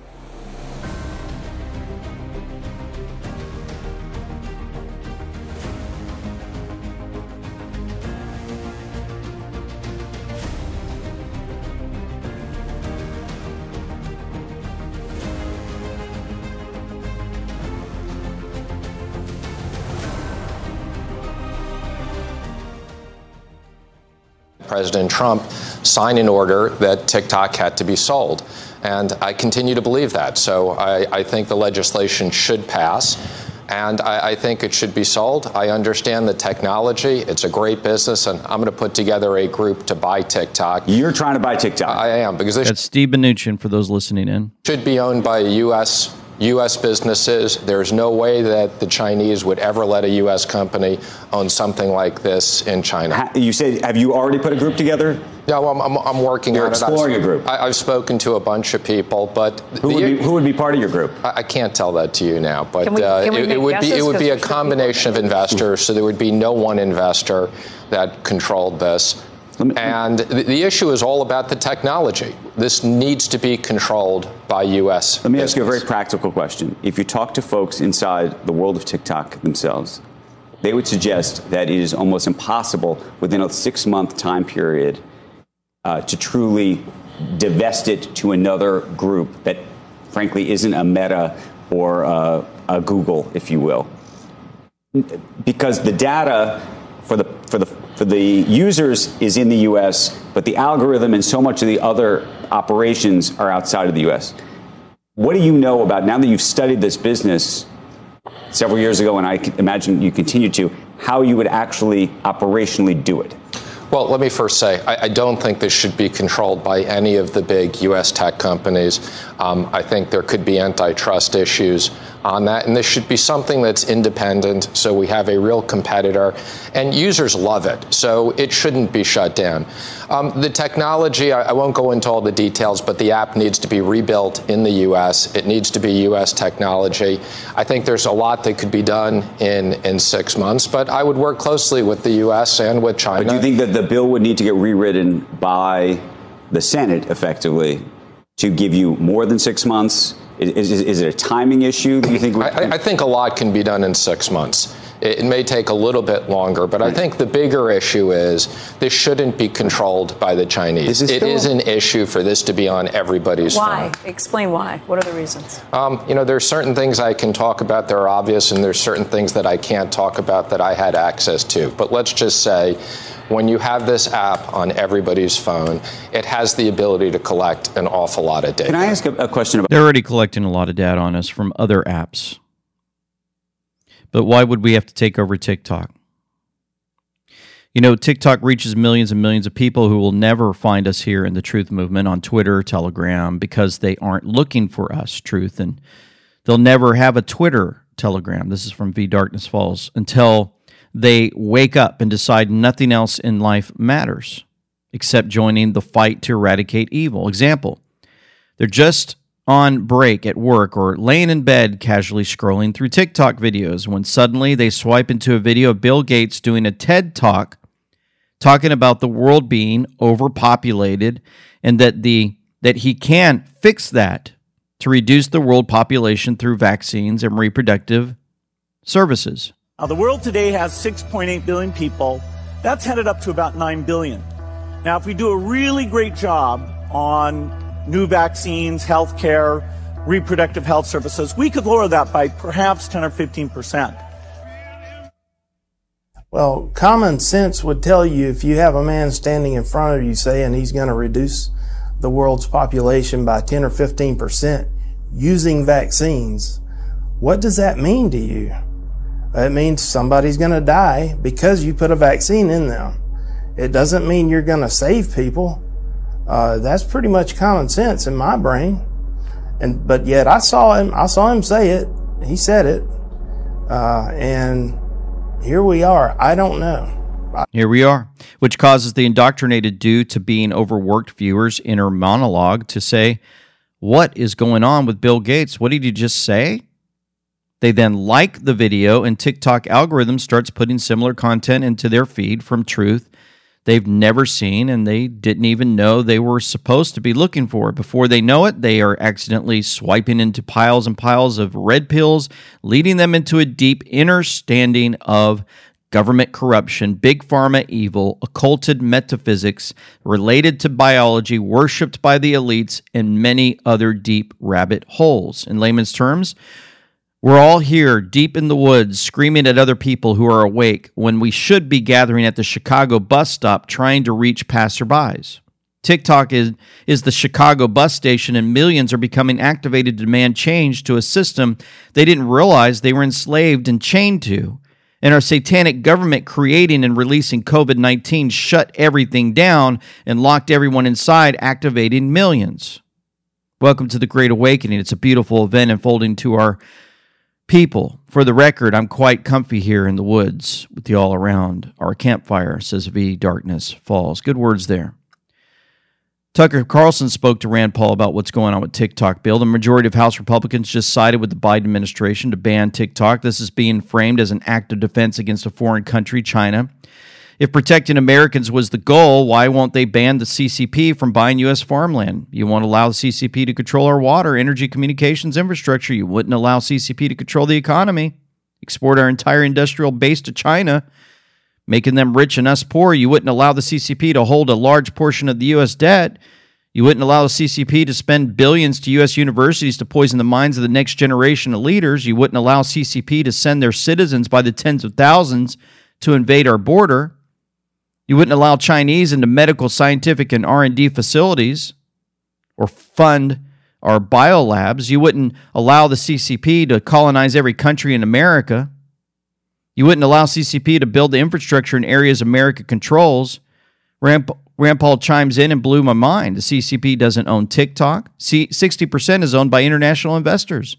President Trump signed an order that TikTok had to be sold. And I continue to believe that. So I think the legislation should pass. And I think it should be sold. I understand the technology. It's a great business. And I'm going to put together a group to buy TikTok. You're trying to buy TikTok? I am. Because that's Steve Mnuchin for those listening in. Should be owned by U.S. businesses. There's no way that the Chinese would ever let a U.S. company own something like this in China. You said, have you already put a group together? No, I'm working on it. You're exploring a group. I've spoken to a bunch of people, but who would be part of your group? I can't tell that to you now, but it would be a combination of investors. So there would be no one investor that controlled this. And the issue is all about the technology. This needs to be controlled by U.S. Let me ask you a very practical question. If you talk to folks inside the world of TikTok themselves, they would suggest that it is almost impossible within a 6-month time period to truly divest it to another group that, frankly, isn't a Meta or a Google, if you will. Because the data for the users is in the U.S., but the algorithm and so much of the other operations are outside of the U.S. What do you know about, now that you've studied this business several years ago, and I imagine you continue to, how you would actually operationally do it? Well, let me first say, I don't think this should be controlled by any of the big U.S. tech companies. I think there could be antitrust issues on that, and this should be something that's independent, so we have a real competitor, and users love it, so it shouldn't be shut down. The technology, I won't go into all the details, but the app needs to be rebuilt in the U.S. It needs to be U.S. technology. I think there's a lot that could be done in 6 months, but I would work closely with the U.S. and with China. But do you think that the bill would need to get rewritten by the Senate, effectively, to give you more than 6 months? Is it a timing issue? Do you think? I think a lot can be done in 6 months. It may take a little bit longer, but I think the bigger issue is this shouldn't be controlled by the Chinese. It is an issue for this to be on everybody's phone. Why? Explain why. What are the reasons? There's certain things I can talk about that are obvious, and there's certain things that I can't talk about that I had access to. But let's just say, when you have this app on everybody's phone, it has the ability to collect an awful lot of data. Can I ask a question about? They're already collecting a lot of data on us from other apps. But why would we have to take over TikTok? TikTok reaches millions and millions of people who will never find us here in the Truth Movement on Twitter, Telegram, because they aren't looking for us, Truth. And they'll never have a Twitter, Telegram. This is from V Darkness Falls, until they wake up and decide nothing else in life matters except joining the fight to eradicate evil. Example, they're just on break at work or laying in bed casually scrolling through TikTok videos when suddenly they swipe into a video of Bill Gates doing a TED Talk talking about the world being overpopulated and that he can fix that to reduce the world population through vaccines and reproductive services. The world today has 6.8 billion people. That's headed up to about 9 billion. Now, if we do a really great job on new vaccines, healthcare, reproductive health services, we could lower that by perhaps 10 or 15%. Well, common sense would tell you if you have a man standing in front of you saying he's going to reduce the world's population by 10 or 15% using vaccines, what does that mean to you? It means somebody's going to die because you put a vaccine in them. It doesn't mean you're going to save people. That's pretty much common sense in my brain. But yet I saw him say it. He said it. And here we are. I don't know. Here we are, which causes the indoctrinated, due to being overworked viewers' inner monologue, to say, what is going on with Bill Gates? What did you just say? They then like the video, and TikTok algorithm starts putting similar content into their feed from truth they've never seen, and they didn't even know they were supposed to be looking for. Before they know it, they are accidentally swiping into piles and piles of red pills, leading them into a deep understanding of government corruption, big pharma evil, occulted metaphysics related to biology, worshipped by the elites, and many other deep rabbit holes. In layman's terms, we're all here deep in the woods screaming at other people who are awake when we should be gathering at the Chicago bus stop trying to reach passerbys. TikTok is the Chicago bus station, and millions are becoming activated to demand change to a system they didn't realize they were enslaved and chained to. And our satanic government creating and releasing COVID-19 shut everything down and locked everyone inside, activating millions. Welcome to the Great Awakening. It's a beautiful event unfolding to our people. For the record, I'm quite comfy here in the woods with you all around our campfire, says V Darkness Falls. Good words there. Tucker Carlson spoke to Rand Paul about what's going on with TikTok bill. The majority of House Republicans just sided with the Biden administration to ban TikTok. This is being framed as an act of defense against a foreign country, China. If protecting Americans was the goal, why won't they ban the CCP from buying U.S. farmland? You won't allow the CCP to control our water, energy, communications infrastructure. You wouldn't allow CCP to control the economy, export our entire industrial base to China, making them rich and us poor. You wouldn't allow the CCP to hold a large portion of the U.S. debt. You wouldn't allow the CCP to spend billions to U.S. universities to poison the minds of the next generation of leaders. You wouldn't allow CCP to send their citizens by the tens of thousands to invade our border. You wouldn't allow Chinese into medical, scientific, and R&D facilities or fund our biolabs. You wouldn't allow the CCP to colonize every country in America. You wouldn't allow CCP to build the infrastructure in areas America controls. Rand Paul chimes in and blew my mind. The CCP doesn't own TikTok. 60% is owned by international investors.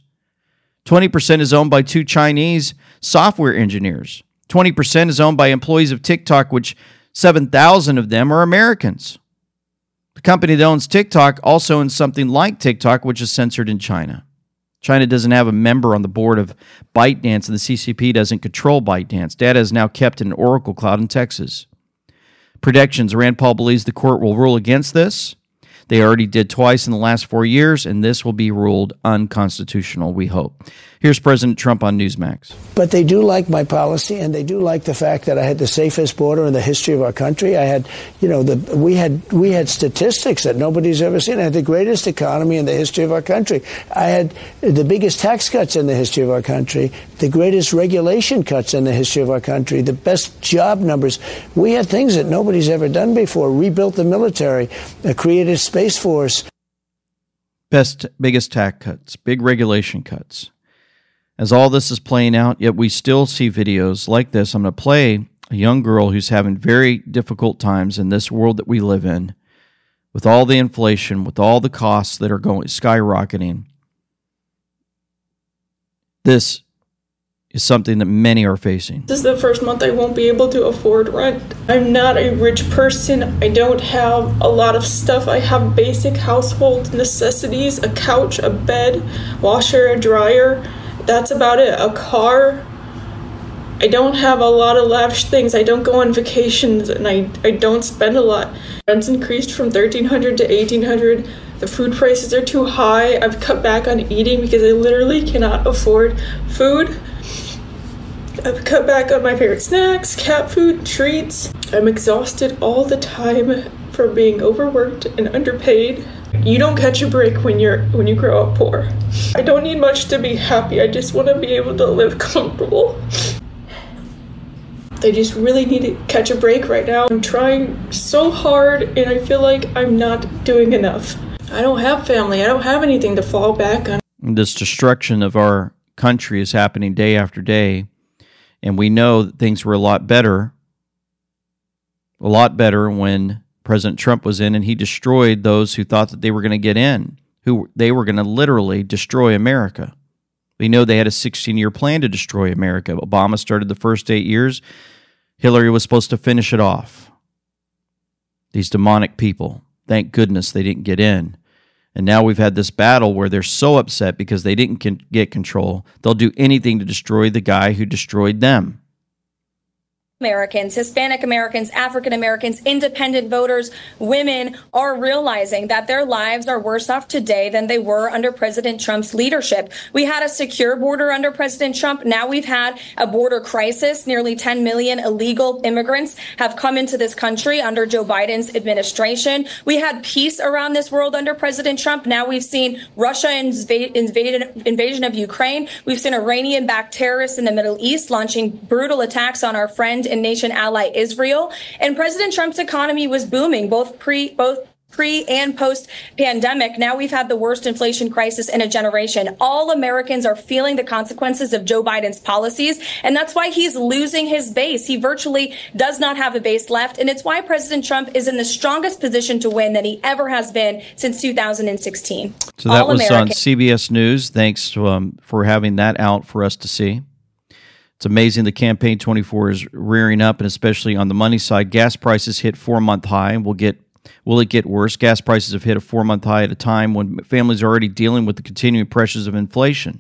20% is owned by 2 Chinese software engineers. 20% is owned by employees of TikTok, which 7,000 of them are Americans. The company that owns TikTok also owns something like TikTok, which is censored in China. China doesn't have a member on the board of ByteDance, and the CCP doesn't control ByteDance. Data is now kept in an Oracle cloud in Texas. Predictions: Rand Paul believes the court will rule against this. They already did twice in the last 4 years, and this will be ruled unconstitutional, we hope. Here's President Trump on Newsmax. But they do like my policy, and they do like the fact that I had the safest border in the history of our country. I had, we had statistics that nobody's ever seen. I had the greatest economy in the history of our country. I had the biggest tax cuts in the history of our country, the greatest regulation cuts in the history of our country, the best job numbers. We had things that nobody's ever done before. Rebuilt the military, created Space Force. Biggest tax cuts, big regulation cuts. As all this is playing out, yet we still see videos like this. I'm going to play a young girl who's having very difficult times in this world that we live in, with all the inflation, with all the costs that are skyrocketing. This is something that many are facing. This is the first month I won't be able to afford rent. I'm not a rich person. I don't have a lot of stuff. I have basic household necessities, a couch, a bed, washer, a dryer. That's about it. A car. I don't have a lot of lavish things. I don't go on vacations, and I don't spend a lot. Rent's increased from $1,300 to $1,800. The food prices are too high. I've cut back on eating because I literally cannot afford food. I've cut back on my favorite snacks, cat food, treats. I'm exhausted all the time from being overworked and underpaid. You don't catch a break when you grow up poor. I don't need much to be happy. I just want to be able to live comfortable. I just really need to catch a break right now. I'm trying so hard, and I feel like I'm not doing enough. I don't have family. I don't have anything to fall back on. This destruction of our country is happening day after day, and we know that things were a lot better when President Trump was in, and he destroyed those who thought that they were going to get in, who they were going to literally destroy America. We know they had a 16-year plan to destroy America. Obama started the first 8 years. Hillary was supposed to finish it off. These demonic people, thank goodness they didn't get in. And now we've had this battle where they're so upset because they didn't get control. They'll do anything to destroy the guy who destroyed them. Americans, Hispanic Americans, African Americans, independent voters, women are realizing that their lives are worse off today than they were under President Trump's leadership. We had a secure border under President Trump. Now we've had a border crisis. Nearly 10 million illegal immigrants have come into this country under Joe Biden's administration. We had peace around this world under President Trump. Now we've seen Russia invasion of Ukraine. We've seen Iranian-backed terrorists in the Middle East launching brutal attacks on our friend and nation ally Israel. And President Trump's economy was booming, both pre and post pandemic. Now we've had the worst inflation crisis in a generation. All Americans are feeling the consequences of Joe Biden's policies, and that's why he's losing his base. He virtually does not have a base left, and it's why President Trump is in the strongest position to win than he ever has been since 2016. So that was on CBS News. Thanks for having that out for us to see. It's amazing the Campaign 24 is rearing up, and especially on the money side. Gas prices hit 4-month high. Will it get worse? Gas prices have hit a 4-month high at a time when families are already dealing with the continuing pressures of inflation.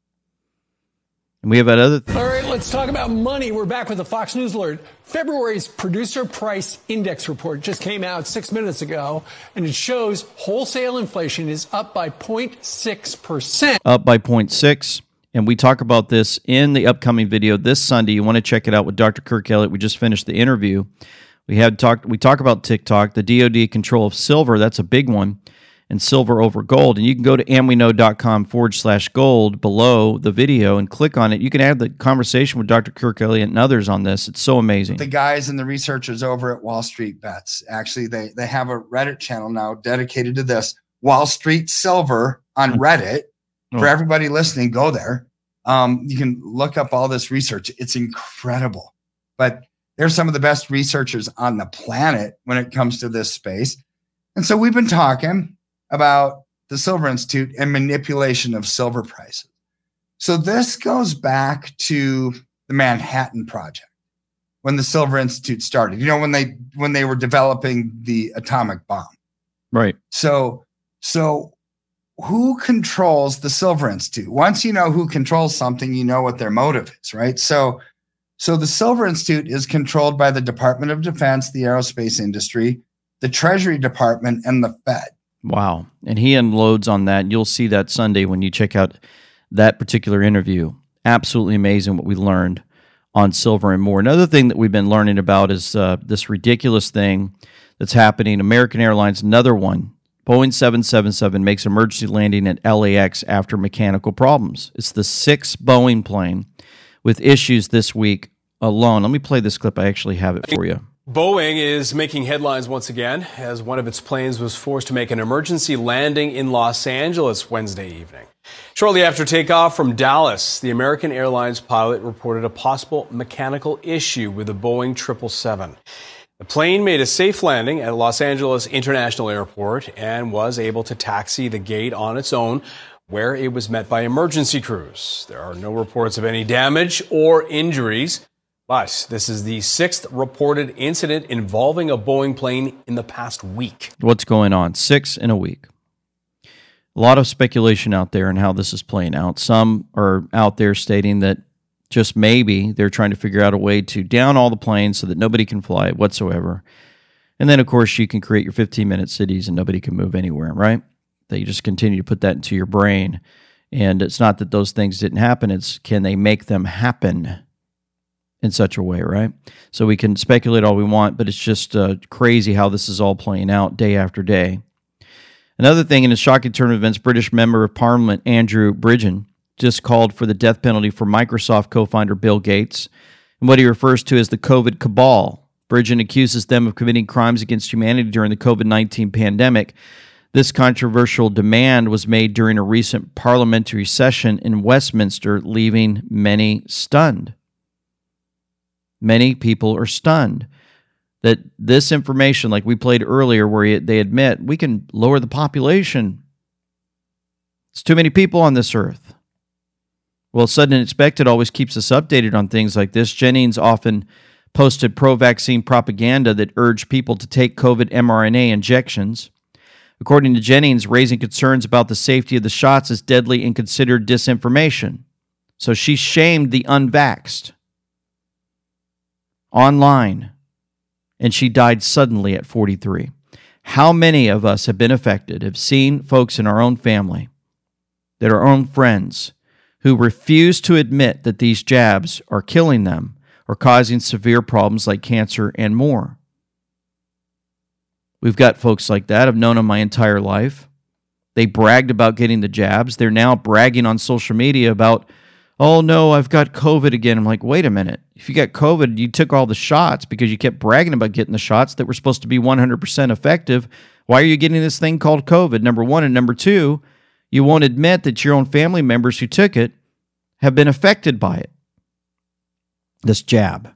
And we have that other thing. All right, let's talk about money. We're back with a Fox News alert. February's Producer Price Index report just came out 6 minutes ago, and it shows wholesale inflation is up by 0.6%. Up by 0.6%. And we talk about this in the upcoming video this Sunday. You want to check it out with Dr. Kirk Elliott. We just finished the interview. We talk about TikTok, the DoD control of silver. That's a big one, and silver over gold. And you can go to amweknow.com/gold below the video and click on it. You can have the conversation with Dr. Kirk Elliott and others on this. It's so amazing. The guys and the researchers over at Wall Street Bets, actually, they have a Reddit channel now dedicated to this. Wall Street Silver on Reddit. For everybody listening, go there. You can look up all this research. It's incredible. But they're some of the best researchers on the planet when it comes to this space. And so we've been talking about the Silver Institute and manipulation of silver prices. So this goes back to the Manhattan Project, when the Silver Institute started, when they were developing the atomic bomb. Right. So who controls the Silver Institute? Once you know who controls something, you know what their motive is, right? So the Silver Institute is controlled by the Department of Defense, the aerospace industry, the Treasury Department, and the Fed. Wow. And he unloads on that. You'll see that Sunday when you check out that particular interview. Absolutely amazing what we learned on Silver and More. Another thing that we've been learning about is this ridiculous thing that's happening. American Airlines, another one. Boeing 777 makes emergency landing at LAX after mechanical problems. It's the 6th Boeing plane with issues this week alone. Let me play this clip. I actually have it for you. Boeing is making headlines once again as one of its planes was forced to make an emergency landing in Los Angeles Wednesday evening. Shortly after takeoff from Dallas, the American Airlines pilot reported a possible mechanical issue with the Boeing 777. The plane made a safe landing at Los Angeles International Airport and was able to taxi the gate on its own, where it was met by emergency crews. There are no reports of any damage or injuries. But this is the 6th reported incident involving a Boeing plane in the past week. What's going on? 6 in a week. A lot of speculation out there on how this is playing out. Some are out there stating that just maybe they're trying to figure out a way to down all the planes so that nobody can fly it whatsoever. And then, of course, you can create your 15-minute cities and nobody can move anywhere, right? That you just continue to put that into your brain. And it's not that those things didn't happen. It's can they make them happen in such a way, right? So we can speculate all we want, but it's just crazy how this is all playing out day after day. Another thing, in a shocking turn of events, British Member of Parliament Andrew Bridgen just called for the death penalty for Microsoft co-founder Bill Gates and what he refers to as the COVID cabal. Bridgen accuses them of committing crimes against humanity during the COVID-19 pandemic. This controversial demand was made during a recent parliamentary session in Westminster, leaving many stunned. Many people are stunned that this information, like we played earlier, where they admit we can lower the population. It's too many people on this earth. Well, sudden and expected always keeps us updated on things like this. Jennings often posted pro-vaccine propaganda that urged people to take COVID mRNA injections. According to Jennings, raising concerns about the safety of the shots is deadly and considered disinformation. So she shamed the unvaxxed online, and she died suddenly at 43. How many of us have been affected, have seen folks in our own family, that are our own friends, who refuse to admit that these jabs are killing them or causing severe problems like cancer and more? We've got folks like that. I've known them my entire life. They bragged about getting the jabs. They're now bragging on social media about, oh no, I've got COVID again. I'm like, wait a minute. If you got COVID, you took all the shots because you kept bragging about getting the shots that were supposed to be 100% effective. Why are you getting this thing called COVID? Number one. And number two, you won't admit that your own family members who took it have been affected by it. This jab.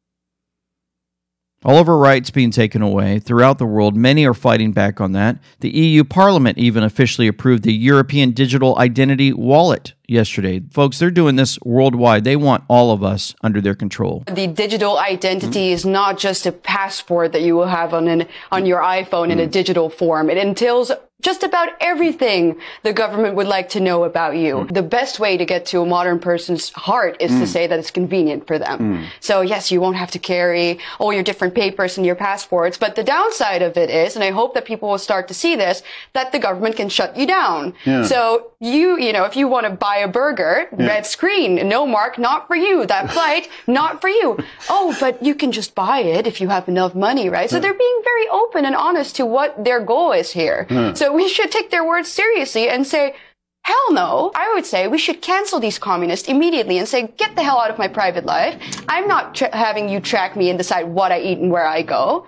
All of our rights being taken away throughout the world. Many are fighting back on that. The EU Parliament even officially approved the European Digital Identity Wallet yesterday. Folks, they're doing this worldwide. They want all of us under their control. The digital identity is not just a passport that you will have on your iPhone in a digital form. It entails just about everything the government would like to know about you. The best way to get to a modern person's heart is to say that it's convenient for them. So yes, you won't have to carry all your different papers and your passports, but the downside of it is, and I hope that people will start to see this, that the government can shut you down. So you know, if you want to buy a burger, red screen, no Mark, not for you. That flight, not for you. Oh, but you can just buy it if you have enough money, right? So they're being very open and honest to what their goal is here. So we should take their words seriously and say, hell no. I would say we should cancel these communists immediately and say, get the hell out of my private life. I'm not having you track me and decide what I eat and where I go.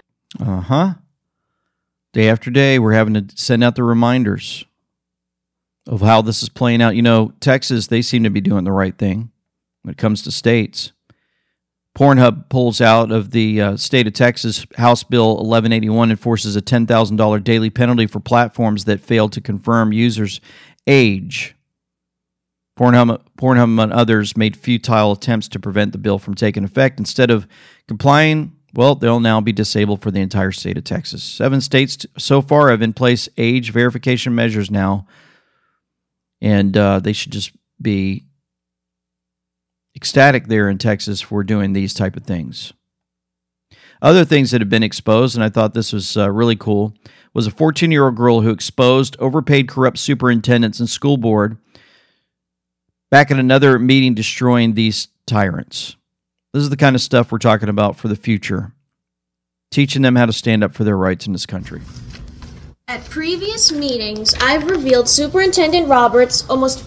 Day after day, we're having to send out the reminders of how this is playing out. You know, Texas, they seem to be doing the right thing when it comes to states. Pornhub pulls out of the state of Texas. House Bill 1181 enforces a $10,000 daily penalty for platforms that fail to confirm users' age. Pornhub and others made futile attempts to prevent the bill from taking effect. Instead of complying, well, they'll now be disabled for the entire state of Texas. 7 states so far have in place age verification measures now, and they should just be ecstatic there in Texas for doing these type of things. Other things that have been exposed, and I thought this was really cool, was a 14-year-old girl who exposed overpaid corrupt superintendents and school board back at another meeting destroying these tyrants. This is the kind of stuff we're talking about for the future. Teaching them how to stand up for their rights in this country. At previous meetings, I've revealed Superintendent Roberts' almost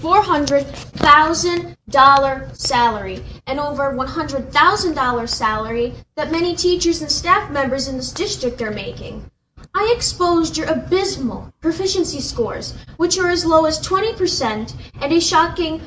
$400,000 salary and over $100,000 salary that many teachers and staff members in this district are making. I exposed your abysmal proficiency scores, which are as low as 20% and a shocking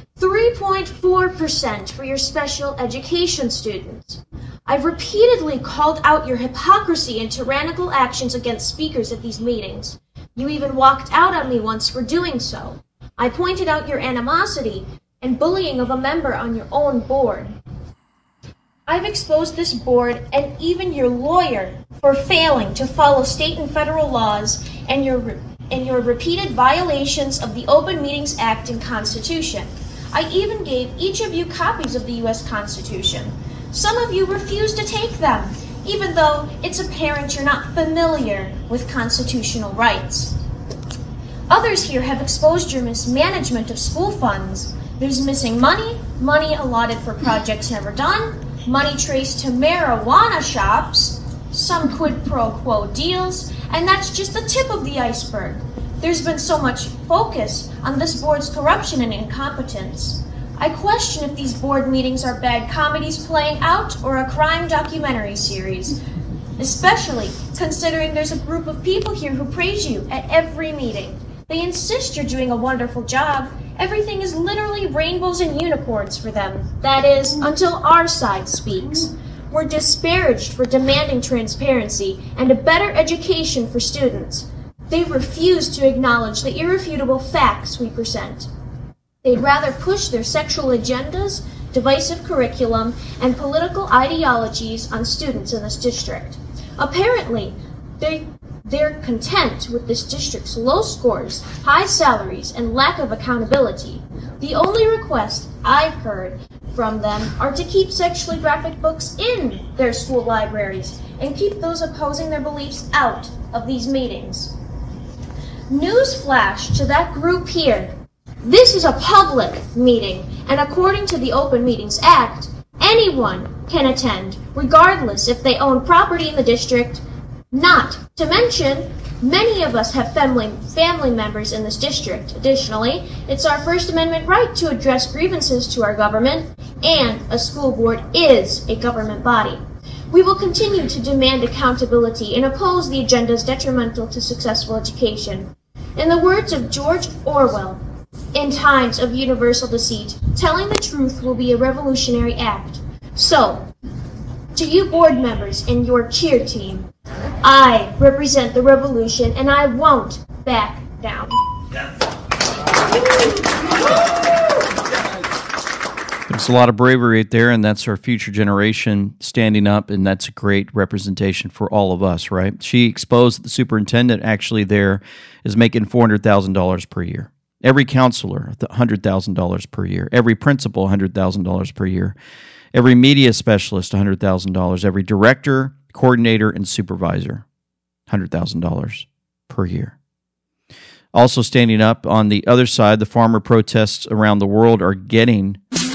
3.4% for your special education students. I've repeatedly called out your hypocrisy and tyrannical actions against speakers at these meetings. You even walked out on me once for doing so. I pointed out your animosity and bullying of a member on your own board. I've exposed this board and even your lawyer for failing to follow state and federal laws and your repeated violations of the Open Meetings Act and Constitution. I even gave each of you copies of the U.S. Constitution. Some of you refuse to take them, even though it's apparent you're not familiar with constitutional rights. Others here have exposed your mismanagement of school funds. There's missing money, money allotted for projects never done, money traced to marijuana shops, some quid pro quo deals, and that's just the tip of the iceberg. There's been so much focus on this board's corruption and incompetence. I question if these board meetings are bad comedies playing out or a crime documentary series, especially considering there's a group of people here who praise you at every meeting. They insist you're doing a wonderful job. Everything is literally rainbows and unicorns for them. That is, until our side speaks. We're disparaged for demanding transparency and a better education for students. They refuse to acknowledge the irrefutable facts we present. They'd rather push their sexual agendas, divisive curriculum, and political ideologies on students in this district. Apparently, they're content with this district's low scores, high salaries, and lack of accountability. The only requests I've heard from them are to keep sexually graphic books in their school libraries and keep those opposing their beliefs out of these meetings. Newsflash to that group here. This is a public meeting, and according to the Open Meetings Act, anyone can attend, regardless if they own property in the district. Not to mention, many of us have family members in this district. Additionally, it's our First Amendment right to address grievances to our government, and a school board is a government body. We will continue to demand accountability and oppose the agendas detrimental to successful education. In the words of George Orwell, in times of universal deceit, telling the truth will be a revolutionary act. So, to you board members and your cheer team, I represent the revolution and I won't back down. There's a lot of bravery right there, and that's our future generation standing up, and that's a great representation for all of us, right? She exposed that the superintendent actually there is making $400,000 per year. Every counselor, $100,000 per year. Every principal, $100,000 per year. Every media specialist, $100,000. Every director, coordinator, and supervisor, $100,000 per year. Also standing up on the other side, the farmer protests around the world are getting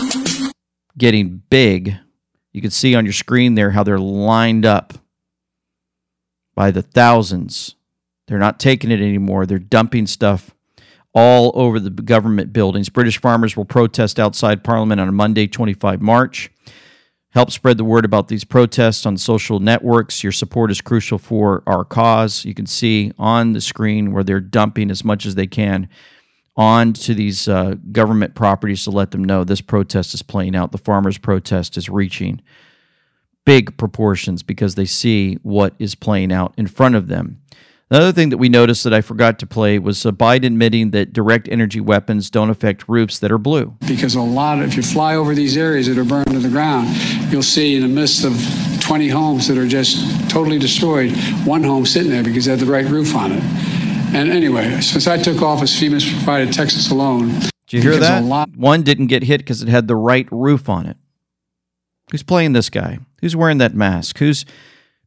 big. You can see on your screen there how they're lined up by the thousands. They're not taking it anymore. They're dumping stuff all over the government buildings. British farmers will protest outside Parliament on Monday, 25 March. Help spread the word about these protests on social networks. Your support is crucial for our cause. You can see on the screen where they're dumping as much as they can onto these government properties to let them know this protest is playing out. The farmers' protest is reaching big proportions because they see what is playing out in front of them. Another thing that we noticed that I forgot to play was Biden admitting that direct energy weapons don't affect roofs that are blue. Because if you fly over these areas that are burned to the ground, you'll see in the midst of 20 homes that are just totally destroyed, one home sitting there because it had the right roof on it. And anyway, since I took office, FEMA's provided Texas alone. Did you hear that? One didn't get hit because it had the right roof on it. Who's playing this guy? Who's wearing that mask? Who's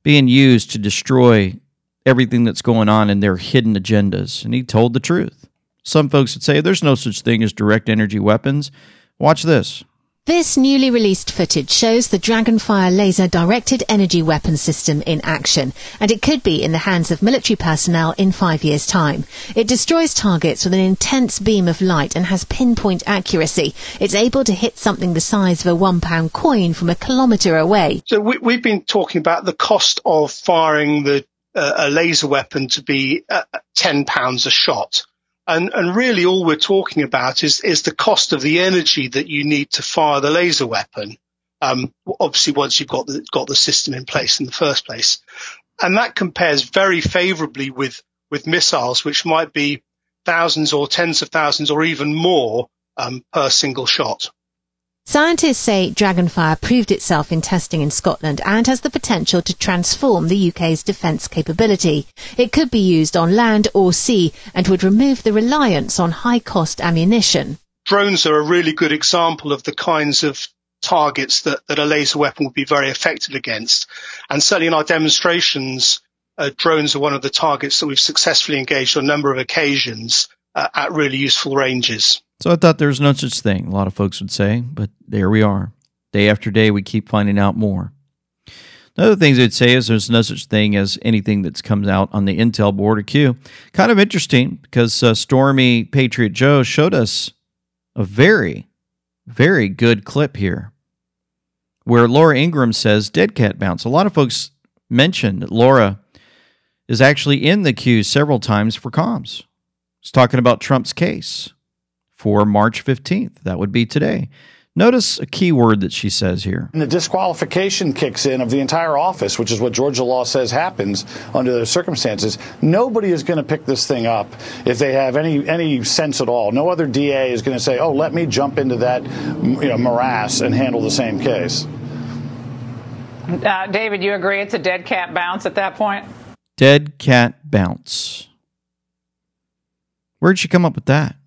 being used to destroy everything that's going on in their hidden agendas. And he told the truth. Some folks would say there's no such thing as direct energy weapons. Watch this. This newly released footage shows the Dragonfire laser directed energy weapon system in action, and it could be in the hands of military personnel in 5 years' time. It destroys targets with an intense beam of light and has pinpoint accuracy. It's able to hit something the size of a £1 coin from a kilometre away. So we've been talking about the cost of firing a laser weapon to be £10 a shot. And really all we're talking about is the cost of the energy that you need to fire the laser weapon. Obviously, once you've got the system in place in the first place. And that compares very favorably with missiles, which might be thousands or tens of thousands or even more per single shot. Scientists say Dragonfire proved itself in testing in Scotland and has the potential to transform the UK's defence capability. It could be used on land or sea and would remove the reliance on high-cost ammunition. Drones are a really good example of the kinds of targets that a laser weapon would be very effective against. And certainly in our demonstrations, drones are one of the targets that we've successfully engaged on a number of occasions at really useful ranges. So I thought there was no such thing, a lot of folks would say, but there we are. Day after day, we keep finding out more. The other things they'd say is there's no such thing as anything that's comes out on the Intel board or Q. Kind of interesting because Stormy Patriot Joe showed us a very, very good clip here where Laura Ingraham says dead cat bounce. A lot of folks mentioned that Laura is actually in the Q several times for comms. She's talking about Trump's case for March 15th. That would be today. Notice a key word that she says here. And the disqualification kicks in of the entire office, which is what Georgia law says happens under those circumstances. Nobody is going to pick this thing up if they have any sense at all. No other DA is going to say, oh, let me jump into that morass and handle the same case. David, you agree it's a dead cat bounce at that point? Dead cat bounce. Where'd she come up with that?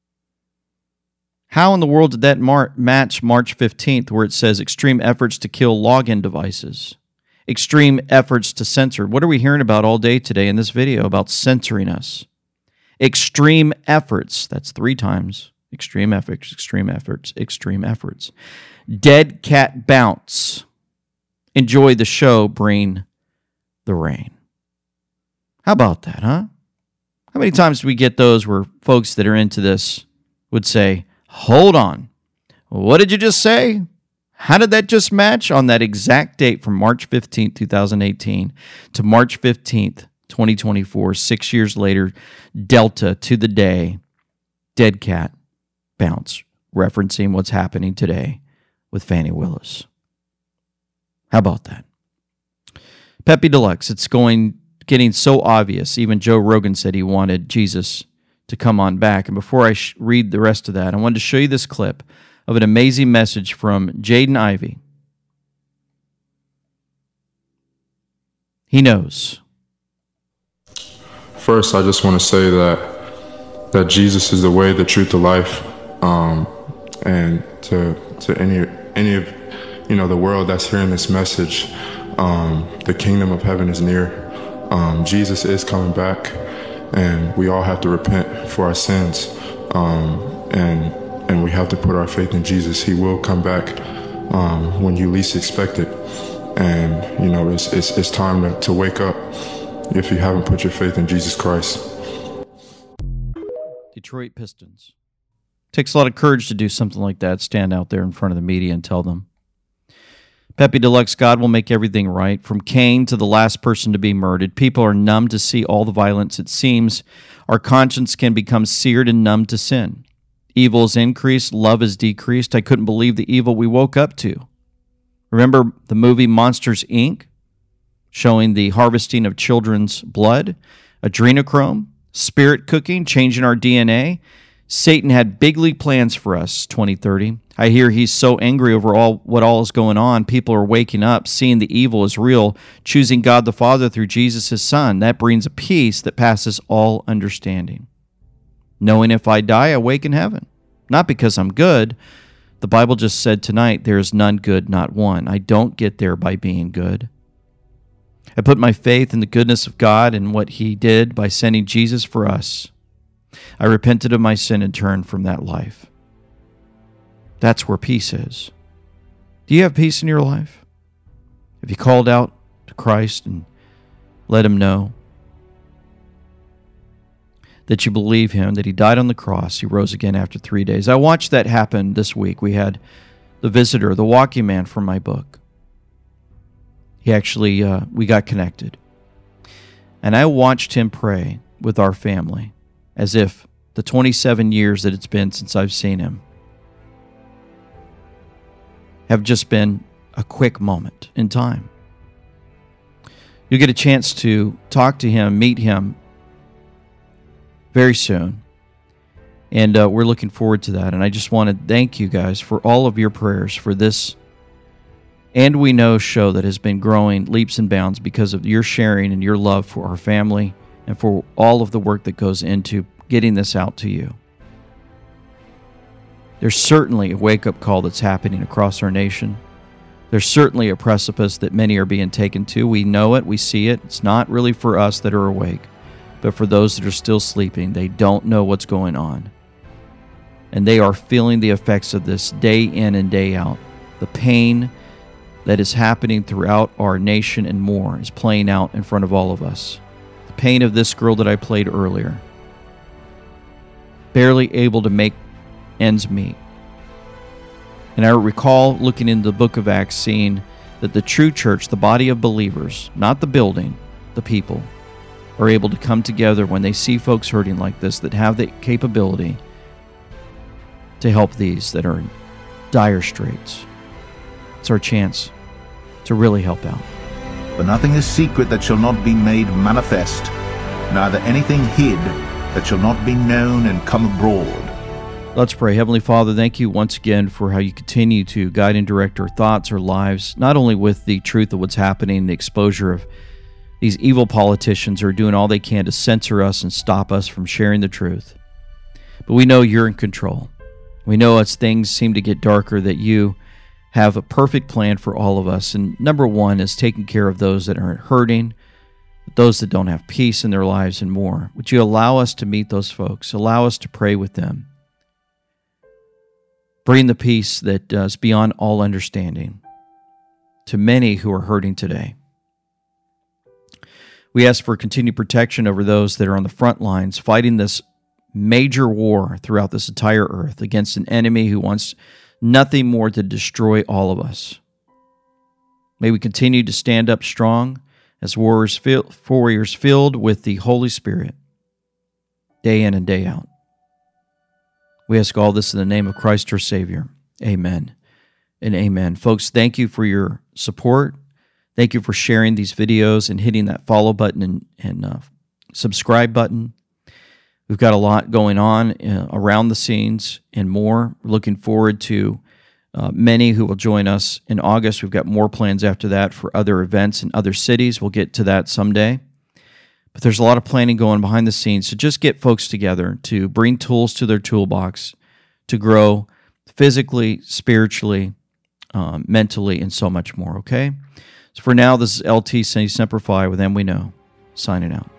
How in the world did that match March 15th where it says extreme efforts to kill login devices? Extreme efforts to censor. What are we hearing about all day today in this video about censoring us? Extreme efforts. That's 3 times. Extreme efforts, extreme efforts, extreme efforts. Dead cat bounce. Enjoy the show, bring the rain. How about that, huh? How many times do we get those where folks that are into this would say, hold on, what did you just say? How did that just match on that exact date from March 15th, 2018 to March 15th, 2024, 6 years later, Delta to the day, dead cat bounce, referencing what's happening today with Fani Willis. How about that? Pepe Deluxe, it's getting so obvious. Even Joe Rogan said he wanted Jesus to come on back. And before I read the rest of that, I wanted to show you this clip of an amazing message from Jaden Ivey. He knows. First, I just want to say that Jesus is the way, the truth, the life, and to any of the world that's hearing this message, the kingdom of heaven is near. Jesus is coming back. And we all have to repent for our sins, and we have to put our faith in Jesus. He will come back when you least expect it, and it's time to wake up if you haven't put your faith in Jesus Christ. Detroit Pistons. Takes a lot of courage to do something like that, stand out there in front of the media and tell them. Pepe Deluxe, God will make everything right. From Cain to the last person to be murdered, people are numb to see all the violence. It seems our conscience can become seared and numb to sin. Evil is increased, love is decreased. I couldn't believe the evil we woke up to. Remember the movie Monsters, Inc., showing the harvesting of children's blood, adrenochrome, spirit cooking, changing our DNA? Satan had big league plans for us, 2030. I hear he's so angry over what is going on. People are waking up, seeing the evil is real, choosing God the Father through Jesus, his Son. That brings a peace that passes all understanding. Knowing if I die, I wake in heaven. Not because I'm good. The Bible just said tonight, there is none good, not one. I don't get there by being good. I put my faith in the goodness of God and what he did by sending Jesus for us. I repented of my sin and turned from that life. That's where peace is. Do you have peace in your life? Have you called out to Christ and let him know that you believe him, that he died on the cross, he rose again after 3 days? I watched that happen this week. We had the visitor, the walking man from my book. He actually, we got connected. And I watched him pray with our family as if the 27 years that it's been since I've seen him have just been a quick moment in time. You'll get a chance to talk to him, meet him very soon. And we're looking forward to that. And I just want to thank you guys for all of your prayers for this And We Know show that has been growing leaps and bounds because of your sharing and your love for our family and for all of the work that goes into getting this out to you. There's certainly a wake-up call that's happening across our nation. There's certainly a precipice that many are being taken to. We know it. We see it. It's not really for us that are awake, but for those that are still sleeping. They don't know what's going on. And they are feeling the effects of this day in and day out. The pain that is happening throughout our nation and more is playing out in front of all of us. The pain of this girl that I played earlier, barely able to make ends meet. And I recall looking in the book of Acts, seeing that the true church, the body of believers, not the building, the people, are able to come together when they see folks hurting like this, that have the capability to help these that are in dire straits. It's our chance to really help out. For nothing is secret that shall not be made manifest, neither anything hid that shall not be known and come abroad. Let's pray. Heavenly Father, thank you once again for how you continue to guide and direct our thoughts, our lives, not only with the truth of what's happening, the exposure of these evil politicians who are doing all they can to censor us and stop us from sharing the truth, but we know you're in control. We know as things seem to get darker that you have a perfect plan for all of us. And number one is taking care of those that are hurting, those that don't have peace in their lives and more. Would you allow us to meet those folks? Allow us to pray with them. Bring the peace that is beyond all understanding to many who are hurting today. We ask for continued protection over those that are on the front lines fighting this major war throughout this entire earth against an enemy who wants nothing more to destroy all of us. May we continue to stand up strong as warriors filled with the Holy Spirit, day in and day out. We ask all this in the name of Christ our Savior. Amen and amen. Folks, thank you for your support. Thank you for sharing these videos and hitting that follow button and subscribe button. We've got a lot going on around the scenes and more. We're looking forward to many who will join us in August. We've got more plans after that for other events in other cities. We'll get to that someday. But there's a lot of planning going behind the scenes. So just get folks together to bring tools to their toolbox to grow physically, spiritually, mentally, and so much more, okay? So for now, this is LT Semper Fi with And We Know, signing out.